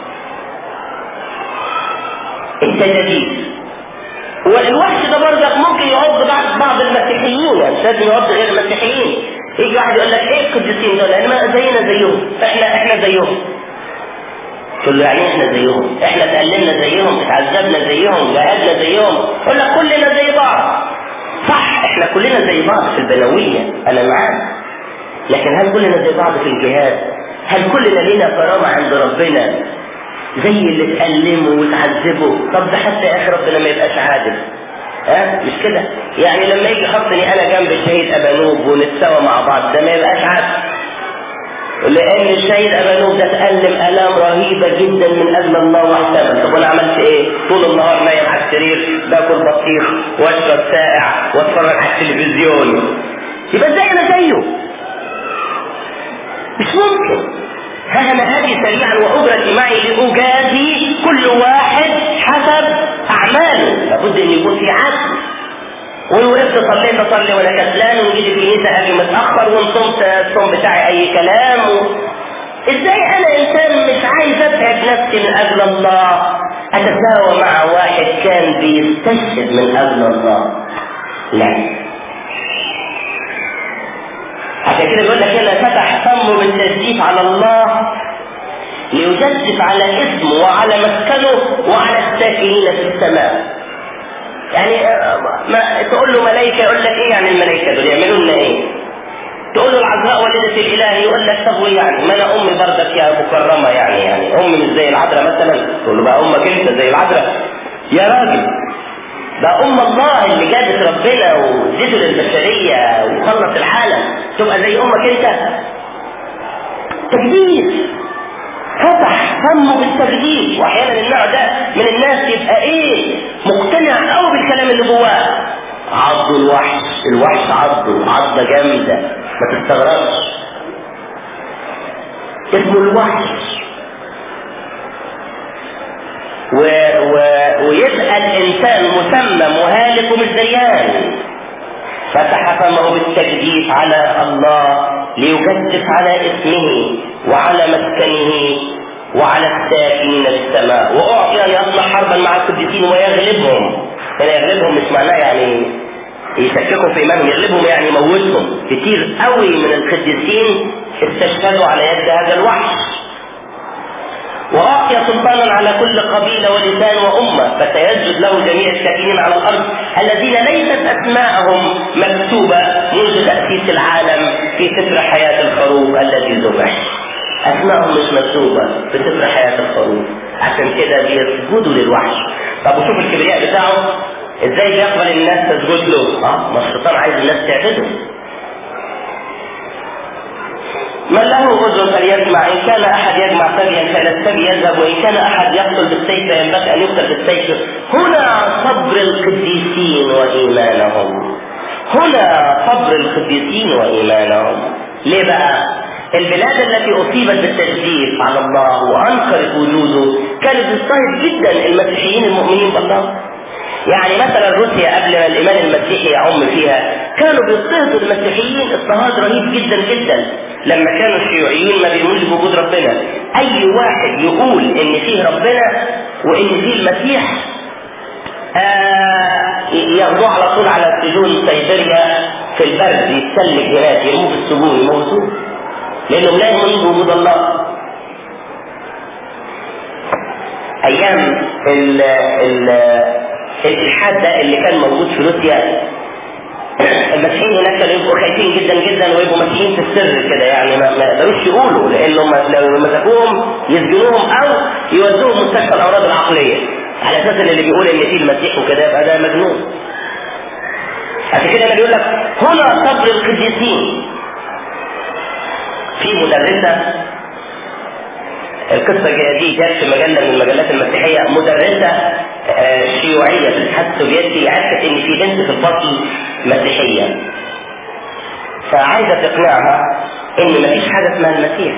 التجديد. والوحش ده برضك ممكن يعض بعض بعض المسيحيين، يعني مش لازم يعض غير المسيحيين. يجي واحد يقول لك ايه القديسين دول؟ يعني زينا زيهم، احنا احنا زيهم. تقول له يعني احنا زيهم؟ احنا تألمنا زيهم، اتعذبنا زيهم، جاهدنا زيهم. يقول لك كلنا زي بعض. صح، احنا كلنا زي بعض في البنوية، انا معاك. لكن هل كلنا زي بعض في الجهاد؟ هل كلنا لنا كرامة عند ربنا زي اللي اتألموا وتعذبوا؟ طب ده حتى يا اخي ربنا ما يبقاش عادل. ها مش كده؟ يعني لما يجي يحطني انا جنب الشهيد ابانوب ونتساوى مع بعض، ده ما يبقاش عادل. لان الشهيد ابانوب ده تألم الام رهيبة جدا من اجل الله واحتمل. طب انا عملت ايه؟ طول النهار نايم على السرير باكل بطيخ واشرب ساقع واتفرج على التلفزيون. يبقى ازاي انا زيه؟ مش ممكن. ها انا هاجي سريعا واجرتي معي لاجازي كل واحد حسب اعماله. لابد ان يكون في عدل. ووقفت صليت اصلي وانا كسلان، ونجي الكنيسه اجي متاخر، وان صمت الصوم بتاعي اي كلام. و... ازاي انا انسان مش عايز اتعب نفسي من اجل الله اتساوى مع واحد كان بيستشهد من اجل الله؟ لا. عشان كده بيقول لك هنا فتح فمه بالتجديف على الله ليجدف على اسمه وعلى مسكنه وعلى الساكنين في السماء. يعني ما تقول له ملائكة يقول لك ايه يعني الملائكة دول يعملوا لنا ايه؟ تقول له العذراء والدة الاله يقول لك طب يعني ما انا امي بردك يا مكرمة، يعني يعني امي مش زي العذراء مثلا. تقول له بقى امك انت زي العذراء يا راجل؟ ده ام الله اللي جابت ربنا وادته للبشرية وخلص العالم، تبقى زي امك انت؟ تجديد، فتح فمه بالتجديد. واحيانا النوع ده من الناس يبقى ايه مقتنع قوي بالكلام اللي جواه. عضوا الوحش، الوحش عضوا عضه جامده ما تستغربش، اسمه الوحش. و... و... ويبقى الانسان مسمى مهالك ومش دريان. فتح فمه بالتجديف على الله ليجدف على اسمه وعلى مسكنه وعلى الساكنين بالسماء، واعطي ان يصنع حربا مع القديسين ويغلبهم. هنا يغلبهم مش معناه يعني يشككوا في ايمانهم، يغلبهم يعني يموتهم. كتير قوي من القديسين استشهدوا على يد هذا الوحش. وأعطي سلطانا على كل قبيلة ولسان وأمة، فسيسجد له جميع الساكنين على الأرض الذين ليست أسماءهم مكتوبة منذ تأسيس العالم في سفر حياة الخروف الذي ذبح. أسماءهم مش مكتوبة في سفر حياة الخروف، عشان كده بيسجدوا للوحش. طب وشوف الكبرياء بتاعه ازاي بيقبل الناس تسجد له. اه ما الشيطان عايز الناس تعبده. من له أذن فليسمع، إن كان أحد يجمع سبيا فإلى السبي يذهب، وإن كان أحد يقتل بالسيف فينبغي أن يقتل بالسيف. هنا صبر القديسين وإيمانهم، هنا صبر القديسين وإيمانهم. ليه بقى؟ البلاد التي أصيبت بالتجديف على الله وأنكرت وجوده كانت تضطهد جدا المسيحيين المؤمنين بالله. يعني مثلا روسيا قبل ما الإيمان المسيحي يعم فيها كانوا بيضطهدوا المسيحيين اضطهاد رهيب جدا جدا. لما كانوا الشيوعيين ما بيقولوش بوجود ربنا، أي واحد يقول إن فيه ربنا وإن فيه المسيح آه ياخدوه على طول على سجون سيبيريا في البرد، يتسلك هناك، يرموه في السجون يموتوه، لأنهم لا يؤمنون بوجود الله. أيام ال ال الإلحاد ده اللي كان موجود في روسيا، المسيحيين هناك كانوا يبقوا خايفين جدا جدا ويبقوا مسيحيين في السر كده، يعني ما يقدروش يقولوا، لأنهم لو مسكوهم يسجنوهم أو يودوهم مستشفى الأمراض العقلية، على أساس إن اللي بيقول إن فيه المسيح وكده يبقى ده مجنون. عشان كده أنا بيقول لك هنا صبر القديسين. في مدرسة، القصة دي جت في مجلة من المجلات المسيحية، مدرسة شيوعية في الاتحاد السوفيتي عرفت ان في بنت في الفصل مسيحية، فعايزة تقنعها ان مفيش حاجة اسمها المسيح.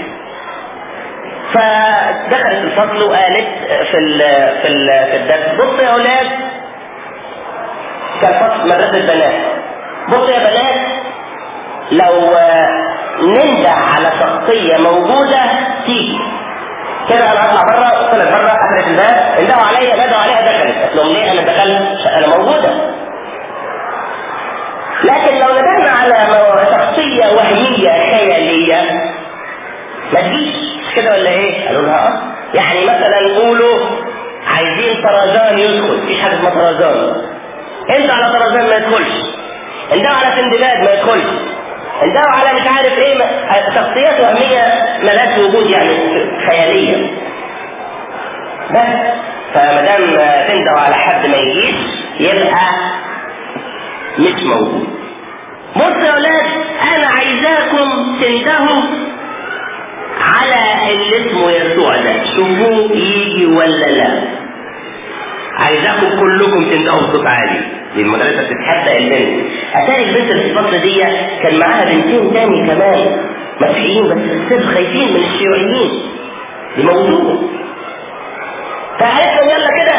فدخلت الفصل وقالت في ال في ال في الدرس: بصوا يا اولاد، كان فصل مدرسة بنات، بصوا يا بنات، لو ننده على شخصية موجودة تيجي كده، انا اطلع بره، طلعت بره، قفلت الباب، اندهوا عليا، نادوا عليها، دخلت. قلت لهم ليه؟ انا دخلت، انا موجوده. لكن لو ندهنا على شخصيه وهميه خياليه ما تجيش كده ولا ايه؟ قالوا لها اه. يعني مثلا قولوا عايزين طرزان يدخل، مفيش حاجه اسمها طرزان. انت على طرزان ما يدخلش، اندهوا على سندباد ما يدخلش، اندهوا على مش عارف ايه، شخصيات وهميه ملهاش وجود، يعني خياليه بس. فمادام تندهوا على حد ما يجيش يبقى مش موجود. بصوا يا اولاد، انا عايزاكم تندهوا على اللي اسمه يسوع ده، شوفوه يجي ولا لا. عايزاكم كلكم تندهوا بصوت عالي. دي المدرسه بتتحدى البنت. اتاري البنت اللي في الفصل دي كان معاها بنتين تاني كمان مسيحيين، بس السر خايفين من الشيوعيين يموتوهم. فقالت لهم يلا كده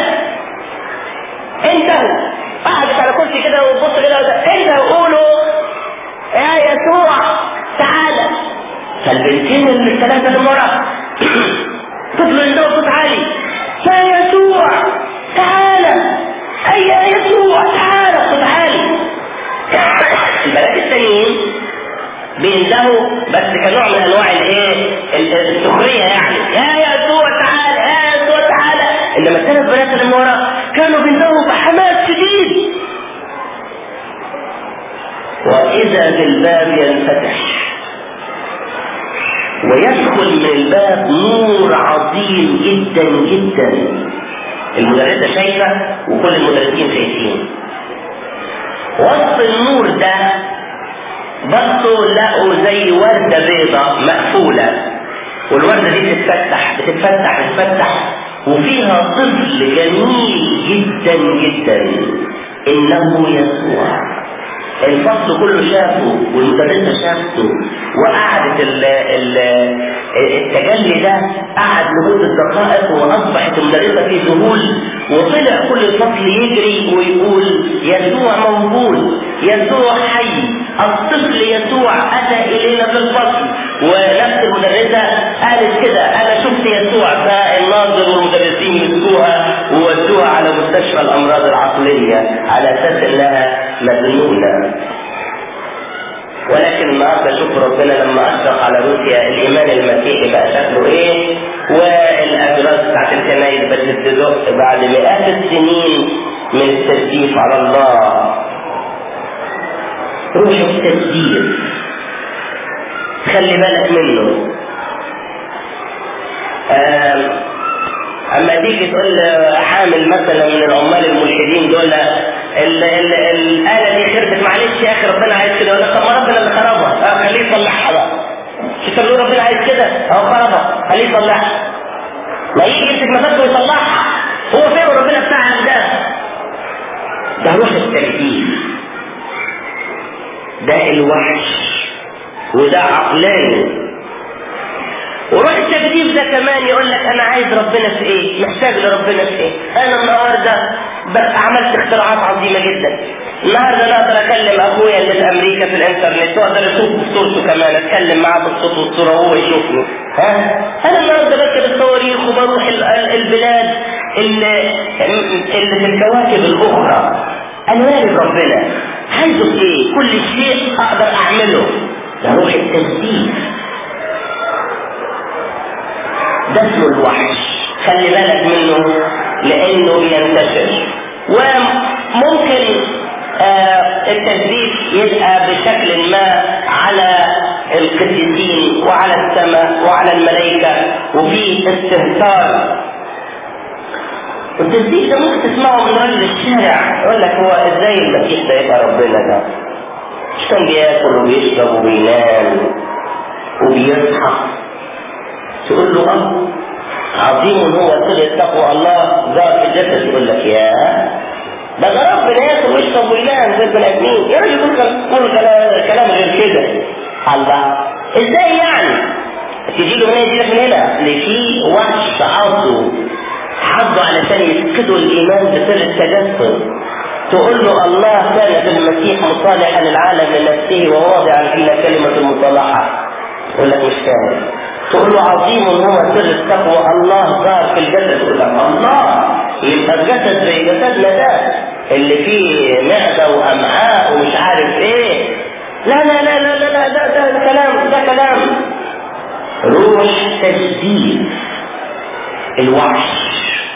انتهوا، قعدت على كرسي كده وبص كده، انتهوا قولوا يا يسوع تعالى. فالبنتين الثلاثه اللي ورا فضلوا يندهوا بصوت عالي: يا يسوع تعالى، اي يا يسوع تعالى، بصوت عالي. البنات التانيين بيندهوا بس كنوع من انواع الايه السخريه، يعني يا يسوع تعالى، يا يسوع تعالى. انما الثلاث بنات اللي ورا كانوا بيندهوا بحماس شديد. واذا بالباب ينفتح ويدخل من الباب نور عظيم جدا جدا. المدرسه شايفه وكل المدرسين شايفين. وسط النور ده بصوا لقوا زي وردة بيضة مقفولة، والوردة دي بتتفتح بتتفتح بتتفتح وفيها طفل جميل جدا جدا انه يسوع. الفصل كله شافه والمدرسة شافته، وقعدت ال ال التجلي ده قعد لمدة دقائق، واصبحت المدرسة في ذهول، وطلع كل الفصل يجري ويقول يسوع موجود، يسوع حي، الطفل يسوع اتى الينا في الفصل. ونفس المدرسة قالت كده انا شفت يسوع. فالناظر والمدرسين مسكوها وودوها على مستشفى الامراض العقلية على اساس انها مجنونة. ولكن النهارده شوف ربنا لما اشرق على روسيا الايمان المسيحي بقى شكله ايه، والاجراس بتاعت الكنايس بتدق بعد مئات السنين من التسجيل على الله. روح التسجيل خلي بالك منه. اما تيجي تقول حامل مثلا من العمال الملحدين دول الآلة دي خربت، معلش يا اخي ربنا عايز كده، ولا طب ما ربنا اللي خربها، اه خليه يصلحها بقى. مش تقول ربنا عايز كده اهو خربها خليه يصلحها، ما يجي يمسك مسكته ويصلحها. هو فين ربنا بتاعك ده؟ ده روح التجديد، ده الوحش، وده عقلاني. وروح التجديد ده كمان يقول لك انا عايز ربنا في ايه، محتاج لربنا في ايه. انا النهارده بس عملت اختراعات عظيمه جدا. النهارده انا اقدر اكلم اخويا اللي في امريكا في الانترنت، واقدر اشوف صورته كمان، اتكلم معاه بالصوت والصوره وهو يشوفني. ها انا النهارده بكتب الصواريخ وبروح البلاد اللي, اللي في الكواكب الاخرى. انا مالي ربنا عايزه في ايه؟ كل شيء اقدر اعمله. ده روح التجديد، ده اسمه الوحش. خلي بالك منه لانه ينتشر، وممكن آه التجديد يبقى بشكل ما على القديسين وعلى السماء وعلى الملائكة، وفيه استهتار. التجديد ده ممكن تسمعه من رجل الشارع يقول لك هو ازاي المسيح ده يبقى ربنا ده؟ مش كان بياكل وبيشرب وبينام وبيصحى؟ تقول له اه عظيم هو سر تقوى الله ظهر في الجسد. يقول لك يا ده ده ربنا ياكل ويشرب وينام زي البني ادمين، يا راجل يقول كلام غير كده. الله ازاي يعني؟ تجي له هنا يجي لك من هنا اللي فيه وحش عضه حضه علشان يفقدوا الايمان بسر التجسد. تقول له الله كان في المسيح مصالحا للعالم لنفسه وواضعا فينا كلمه المصالحه. يقول لك مش فاهم. تقول له عظيم هو سر التقوى الله ظهر في الجسد. يقول لك الله يبقى الجسد زي جسدنا ده اللي فيه معده وامعاء ومش عارف ايه. لا لا لا لا لا ده ده, ده كلام ده كلام روح تجديد الوحش.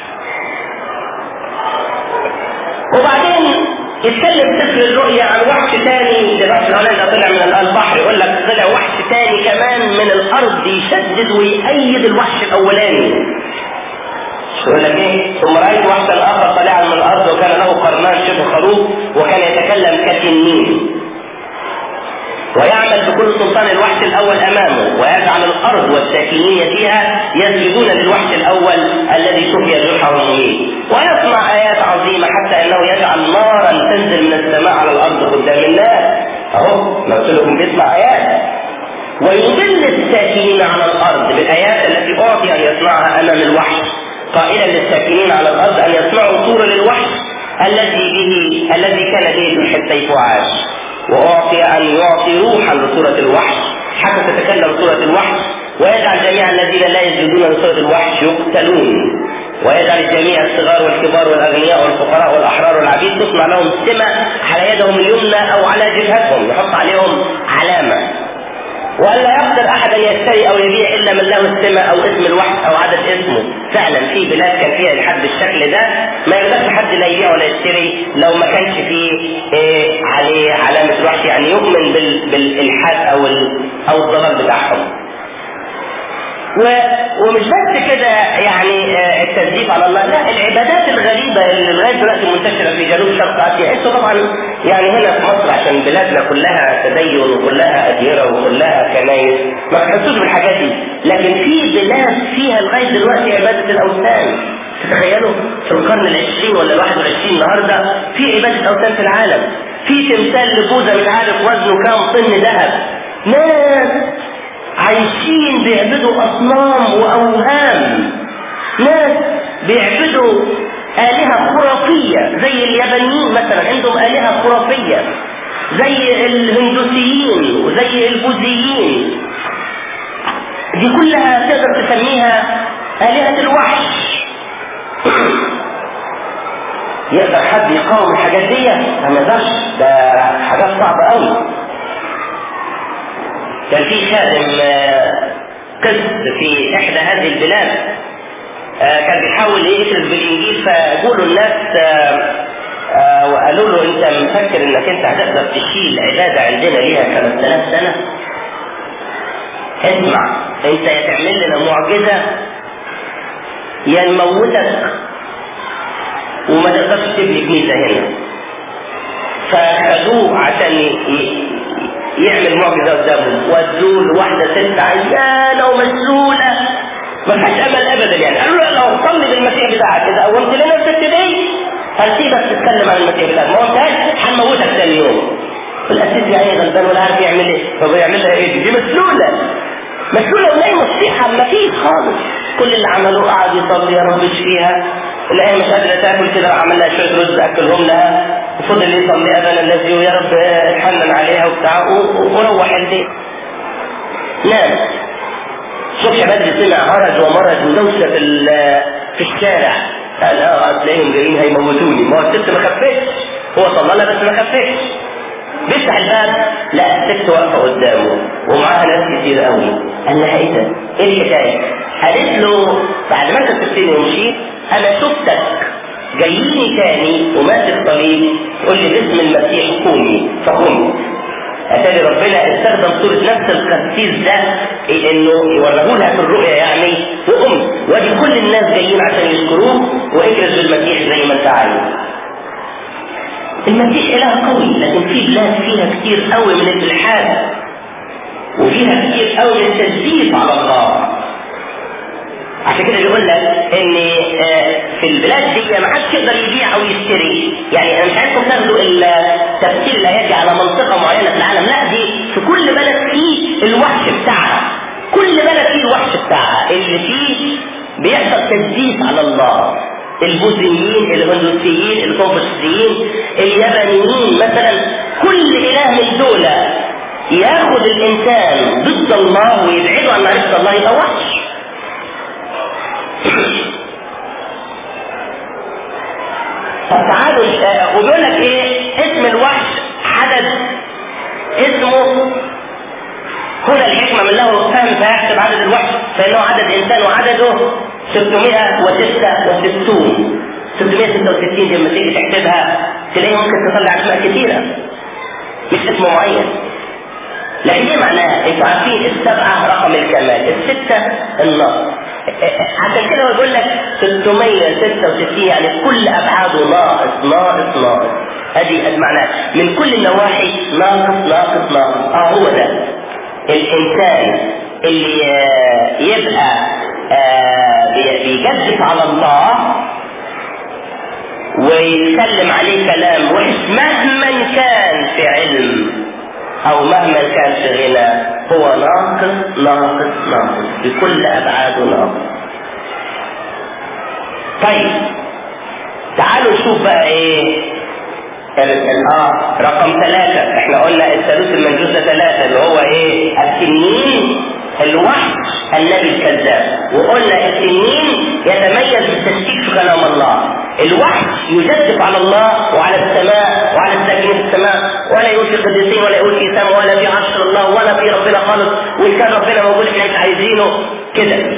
وبعدين يتكلم سفر الرؤيا عن وحش تاني. دلوقتي الاولاني ده طلع من البحر، يقول لك طلع وحش تاني كمان من الارض يشدد ويأيد الوحش الاولاني. يقول لك ايه؟ ثم رايت وحشا اخر طالعا من الارض وكان له قرنان شبه خروف وكان يتكلم كتنين ويعمل بكل سلطان الوحش الاول امامه ويجعل الارض والساكنين فيها يسجدون للوحش الاول الذي شفي جرحه المميت ويصنع ايات عظيمه حتى انه يجعل نارا تنزل من السماء على الارض قدام الناس. اهو قلت لكم بيصنع ايات. ويضل الساكنين على الارض بالايات التي اعطي ان يصنعها امام الوحش قائلا للساكنين على الارض ان يصنعوا صوره للوحش الذي به الذي كان به ذو الحتين وعاش. وأعطي أن يعطي روحا لصورة الوحش حتى تتكلم صورة الوحش ويجعل جميع الذين لا يسجدون لصورة الوحش يقتلون ويجعل الجميع الصغار والكبار والأغنياء والفقراء والأحرار والعبيد تصنع لهم سمة على يدهم اليمنى أو على جبهتهم يحط عليهم علامة. وألا يقدر أحد أن يشتري أو يبيع إلا من له السمة أو اسم الوحش أو عدد اسمه. فعلا في بلاد كان فيها لحد الشكل ده ما يقدرش حد لا يبيع ولا يشتري لو ما كانش فيه إيه عليه علامة الوحش، يعني يؤمن بال بالإلحاد أو أو الضلال بتاعهم. ومش بس كده يعني التسديد على الله، لا العبادات الغريبة اللي لغاية دلوقتي منتشرة في جنوب شرق آسيا. انتوا طبعا يعني هنا في مصر عشان بلادنا كلها تدين وكلها أديرة وكلها كنايس، ما تحسوش بالحاجات دي. لكن في بلاد فيها لغايه دلوقتي عباده الاوثان. تتخيلوا في القرن العشرين ولا الواحد والعشرين النهارده في عباده اوثان في العالم. في تمثال لبوذا مش عارف وزنه كام طن ذهب. ناس عايشين بيعبدوا اصنام واوهام. ناس بيعبدوا آلهة خرافية زي اليابانيين مثلا عندهم آلهة خرافية، زي الهندوسيين وزي البوذيين. دي كلها تقدر تسميها آلهة الوحش. يقدر حد يقاوم الحاجات دي؟ ما يقدرش، ده حاجات صعبة قوي. كان في خادم قس في إحدى هذه البلاد كان بيحاول يكتب بالإنجيل، فقولوا الناس وقالوا له أنت مفكر إنك أنت هتقدر تشيل عبادة عندنا ليها خمس آلاف سنة؟ اسمع، أنت يا تعمل لنا معجزة يا نموتك وما تقدرش تبني كنيسة هنا. فخدوه عشان يعمل معجزة قدامهم، ودوه لواحدة ست عيانة ومسلولة ما فيهاش امل ابدا. يعني قالوا له لو صلي بالمسيح بتاعك كده قومت لنا الست دي هنسيبك تتكلم عن المسيح بتاعك، ما قمتهاش هنموتك ثاني يوم. الاسيس يعني غلبان ولا عارف يعمل ايه. طب يعملها ايه؟ دي مسلوله مسلوله ولا مصيحه ما فيش خالص. كل اللي عملوه قعد يصلي يا رب اشفيها، الاقي مش قادره تاكل كده عمل لها شويه رز اكلهم لها، وفضل يصلي ابانا الذي ويا رب اتحنن عليها وبتاع وروح البيت نام. صبح بدري سمع هرج ومرج ودوشه في في الشارع. قال اه هتلاقيهم جايين هيموتوني. ما هو الست ما خفتش، هو صلى لها بس ما خفتش. بيفتح الباب لا الست واقفه قدامه ومعاها ناس كتير قوي. قال لها ايه ده؟ ايه الحكايه؟ قالت له بعد ما انت سبتني ومشيت انا شفتك جاييني تاني وماسك صليب تقول لي باسم المسيح قومي فقمت. أتاري ربنا استخدم صورة نفس القسيس ده انه يوريه لها في الرؤيا يعني وقمت. وادي كل الناس جايين عشان يشكروه واجلس بالمسيح زي ما انت عايز. المسيح اله قوي، لكن في بلاد فيها كتير قوي من الالحاد وفيها كتير قوي من التجديف على الله. عشان كده بيقول لك ان في البلاد دي ما حدش يقدر يبيع او يشتري. يعني انا مش عايزكم تاخدوا التفسير الايات دي على منطقه معينه في العالم، لا دي في كل بلد فيه الوحش بتاعها. كل بلد فيه الوحش بتاعها اللي فيه بيحصل تجديف على الله. البوذيين، الهندوسيين، الكونفوشيين، اليابانيين مثلا، كل اله من دول ياخد الانسان ضد الله ويبعده عن معرفه الله يبقى وحش. فتعالوا وبيقول لك ايه اسم الوحش عدد اسمه هنا الحكمة من له فهم فيحسب عدد الوحش فانه عدد انسان وعدده ستمائة وستة وستين. ستمائة وستة وستين دي لما تيجي تحسبها تلاقي ممكن تطلع اسماء كثيرة مش اسم معين. لكن ايه معناها؟ انتوا عارفين السبعة رقم الكمال، الستة النقص. عشان كده هو بيقول لك ستمائة وستة وستين يعني كل ابعاده ناقص ناقص ناقص. ادي معناه من كل النواحي ناقص ناقص ناقص. اه هو ده الانسان اللي يبقى بيجدف على الله ويتكلم عليه كلام وحش مهما كان في علم او مهما كان في غنى، هو ناقص ناقص ناقص بكل ابعاده ناقص. طيب تعالوا نشوف بقى ايه اه رقم ثلاثة. احنا قلنا الثالوث المنجوس ده ثلاثة اللي هو ايه؟ التنين، الوحش، النبي الكذاب. وقلنا التنين يتميز بالتشكيك في كلام الله، الوحش يجدف على الله وعلى السماء وعلى الساكنين في السماء، ولا يقول في قديسين ولا يقول في سماء ولا في عرش الله ولا في ربنا خالص، وان كان ربنا موجود احنا مش عايزينه كده.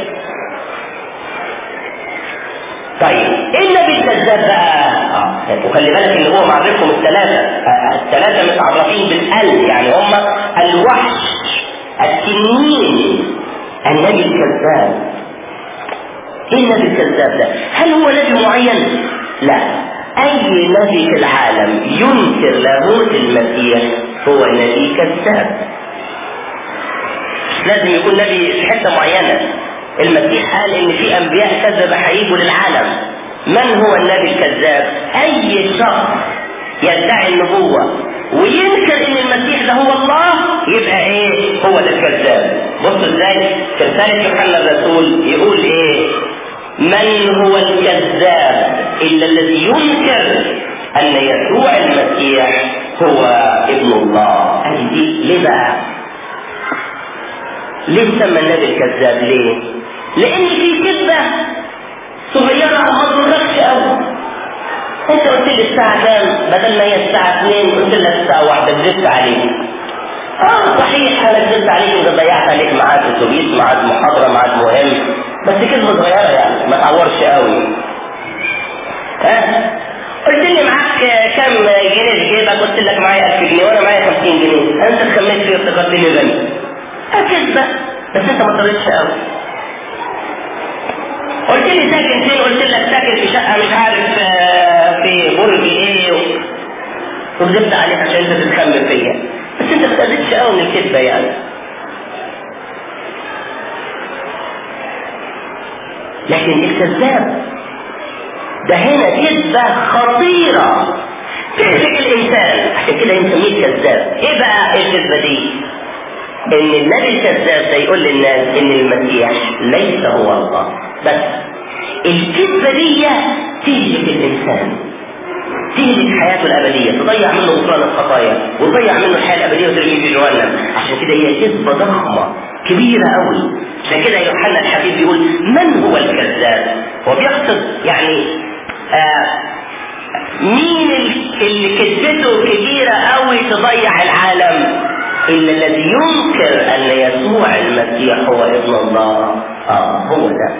طيب ايه النبي الكذاب بقى؟ اه وخلي بالك ان هو معرفهم الثلاثه، الثلاثه متعرفين بالال، يعني هم الوحش، التنين، النبي الكذاب. ايه النبي الكذاب ده؟ هل هو نبي معين؟ لا، اي نبي في العالم ينكر لاهوت المسيح هو نبي كذاب. لازم يكون نبي في حته معينه. المسيح قال ان في انبياء كذب هيجوا للعالم. من هو النبي الكذاب؟ اي شخص يدعي النبوه وينكر ان المسيح ده هو الله يبقى ايه؟ هو ده الكذاب. بصوا ازاي في رساله يوحنا الرسول يقول ايه؟ من هو الكذاب الا الذي ينكر ان يسوع المسيح هو ابن الله. قال دي ليه بقى؟ ليه سمى النبي الكذاب؟ ليه؟ لان في كذبه صغيره ما تضركش قوي. انت قلت لي الساعه كام بدل ما هي الساعه اتنين قلت لك الساعه واحدة، كذبت عليك. اه صحيح انا كذبت عليك وده ضيعت عليك ميعاد اتوبيس، ميعاد محاضره، ميعاد مهم، بس كذبه صغيره يعني ما تعورش قوي. ها قلت لي معاك كام جنيه في جيبك؟ قلت لك معايا ألف جنيه وانا معايا خمسين جنيه. انت اتخميت فيه وافتكرتني غني. كذبه بس انت ما طلعتش قوي. قلت لي ساكن فين؟ قلت لك ساكن في شقه مش عارف في برج ايه، وكذبت عليك عشان انت تتخمم فيا، بس انت ما تقدرش قوي من الكذبه يعني. لكن الكذاب ده هنا كذبه خطيره تهلك الانسان، عشان كده نسميه كذاب. ايه بقى الكذبه دي؟ ان النبي الكذاب ده يقول للناس ان المسيح ليس هو الله. بس الكذبه دي تهلك الانسان، تهلك حياته الابديه، تضيع منه غفران الخطايا وتضيع منه الحياه الابديه وترميه في جهنم. عشان كده هي كذبه ضخمه كبيره قوي. عشان كده يوحنا الحبيب بيقول من هو الكذاب؟ هو بيقصد يعني آه مين اللي كذبته كبيره قوي تضيع العالم؟ إلا الذي ينكر أن يسوع المسيح هو ابن الله. آه هو ده.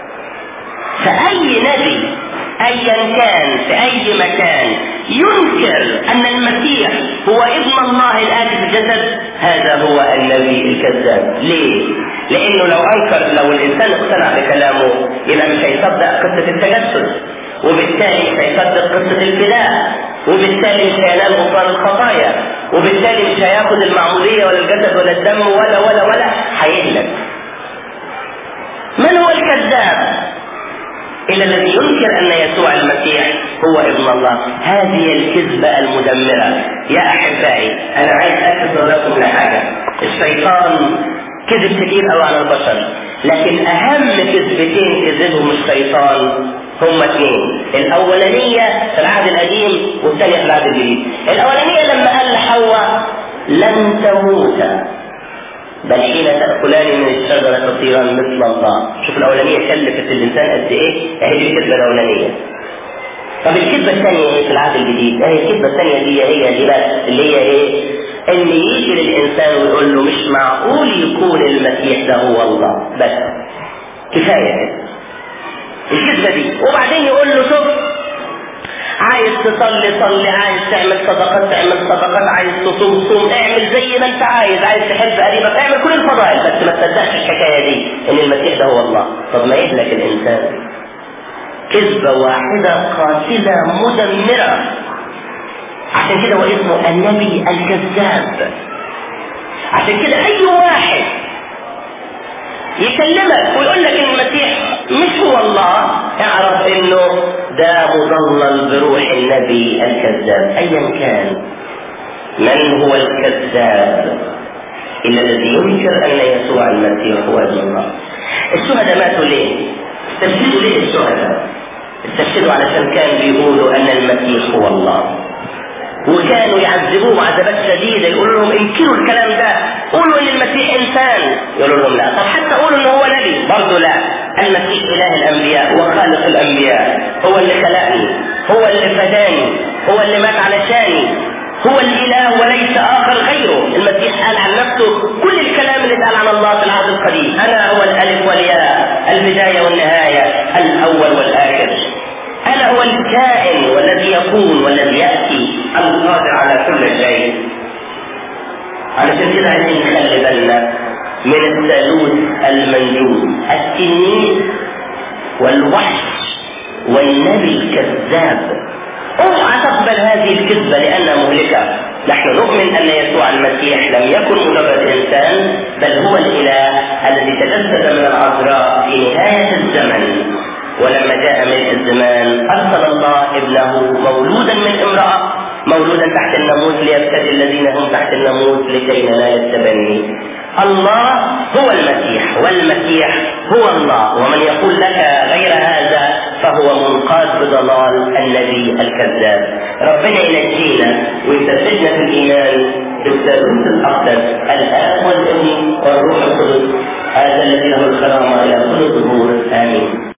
فأي نبي أيا كان في أي مكان ينكر أن المسيح هو ابن الله الآتي في الجسد، هذا هو النبي الكذاب. ليه؟ لأنه لو أنكر، لو الإنسان اقتنع بكلامه يبقى مش هيصدق قصة التجسد، وبالتالي مش هيصدق قصة الفداء، وبالتالي مش هينال غفران الخطايا، وبالتالي مش هياخد المعمودية ولا الجسد ولا الدم ولا ولا ولا هيهلك. من هو الكذاب؟ إلا الذي ينكر أن يسوع المسيح هو ابن الله. هذه الكذبة المدمرة. يا أحبائي أنا عايز أكد لكم لحاجة، الشيطان كذب كتير أوي على البشر، لكن أهم كذبتين كذبهم الشيطان هما اثنين. الأولانية في العهد القديم والثانية في العهد الجديد. الأولانية لما قال لحواء لن تموتا بل حين تأكلان من الشجرة تصيران مثل الله. شوف الأولانية كلفت الإنسان قد إيه؟ أهي دي الكذبة الأولانية. طب الكذبة الثانية إيه في العهد الجديد؟ أهي الكذبة الثانية دي هي دي بس اللي هي إيه؟ إن يجي للإنسان ويقول له مش معقول يكون المسيح ده هو الله، بس كفاية كده. الكذبة دي. وبعدين يقول له شوف عايز تصلي صلي، عايز تعمل صدقات تعمل صدقات، عايز تصوم صوم، اعمل زي ما انت عايز، عايز تحب قريبك اعمل كل الفضائل، بس ما تصدقش الحكايه دي ان المسيح ده هو الله. طب ما يهلك الانسان. كذبه واحده قاتله مدمره. عشان كده هو اسمه النبي الكذاب. عشان كده اي واحد يكلمك ويقول لك ان المسيح مش هو الله، اعرف انه ده مضلل بروح النبي الكذاب ايا كان. من هو الكذاب؟ الا الذي ينكر ان يسوع المسيح هو ابن الله. الشهداء ماتوا ليه؟ استشهدوا ليه الشهداء؟ استشهدوا علشان كان بيقولوا ان المسيح هو الله، وكانوا يعذبوه عذابات شديدة، يقولوا لهم انكروا الكلام ده، قولوا ان المسيح انسان، يقولوا لهم لا. طب حتى قولوا ان هو نبي، برضه لا. المسيح اله الانبياء وخالق الانبياء، هو اللي خلقني، هو اللي فداني، هو اللي مات علشاني، هو الاله وليس اخر غيره. المسيح قال عن نفسه كل الكلام اللي اتقال عن الله في العهد القديم، انا هو الالف والياء، البداية والنهاية، الاول والاخر. أنا هو الكائن والذي يكون والذي يأتي، القادر على كل شيء. علشان كده عايزين نخلي بالنا من الثالوث المنجوز، التنين والوحش والنبي الكذاب. اوعى تقبل هذه الكذبة لأنها مهلكة. نحن نؤمن أن يسوع المسيح لم يكن مجرد إنسان، بل هو الإله تجسد من العذراء في نهاية الزمن، ولما جاء ملء الزمان أرسل الله ابنه مولودا من امرأة، مولودا تحت الناموس ليفتدي الذين هم تحت الناموس لكي ننال التبني. الله هو المسيح، والمسيح هو الله، ومن يقول لك غير هذا فهو منقاد بضلال النبي الكذاب. ربنا ينجينا ويثبتنا في الإيمان بالثالوث الأقدس الآب والابن والروح القدس، هذا الذي له الكرامة إلى كل الظهور. آمين.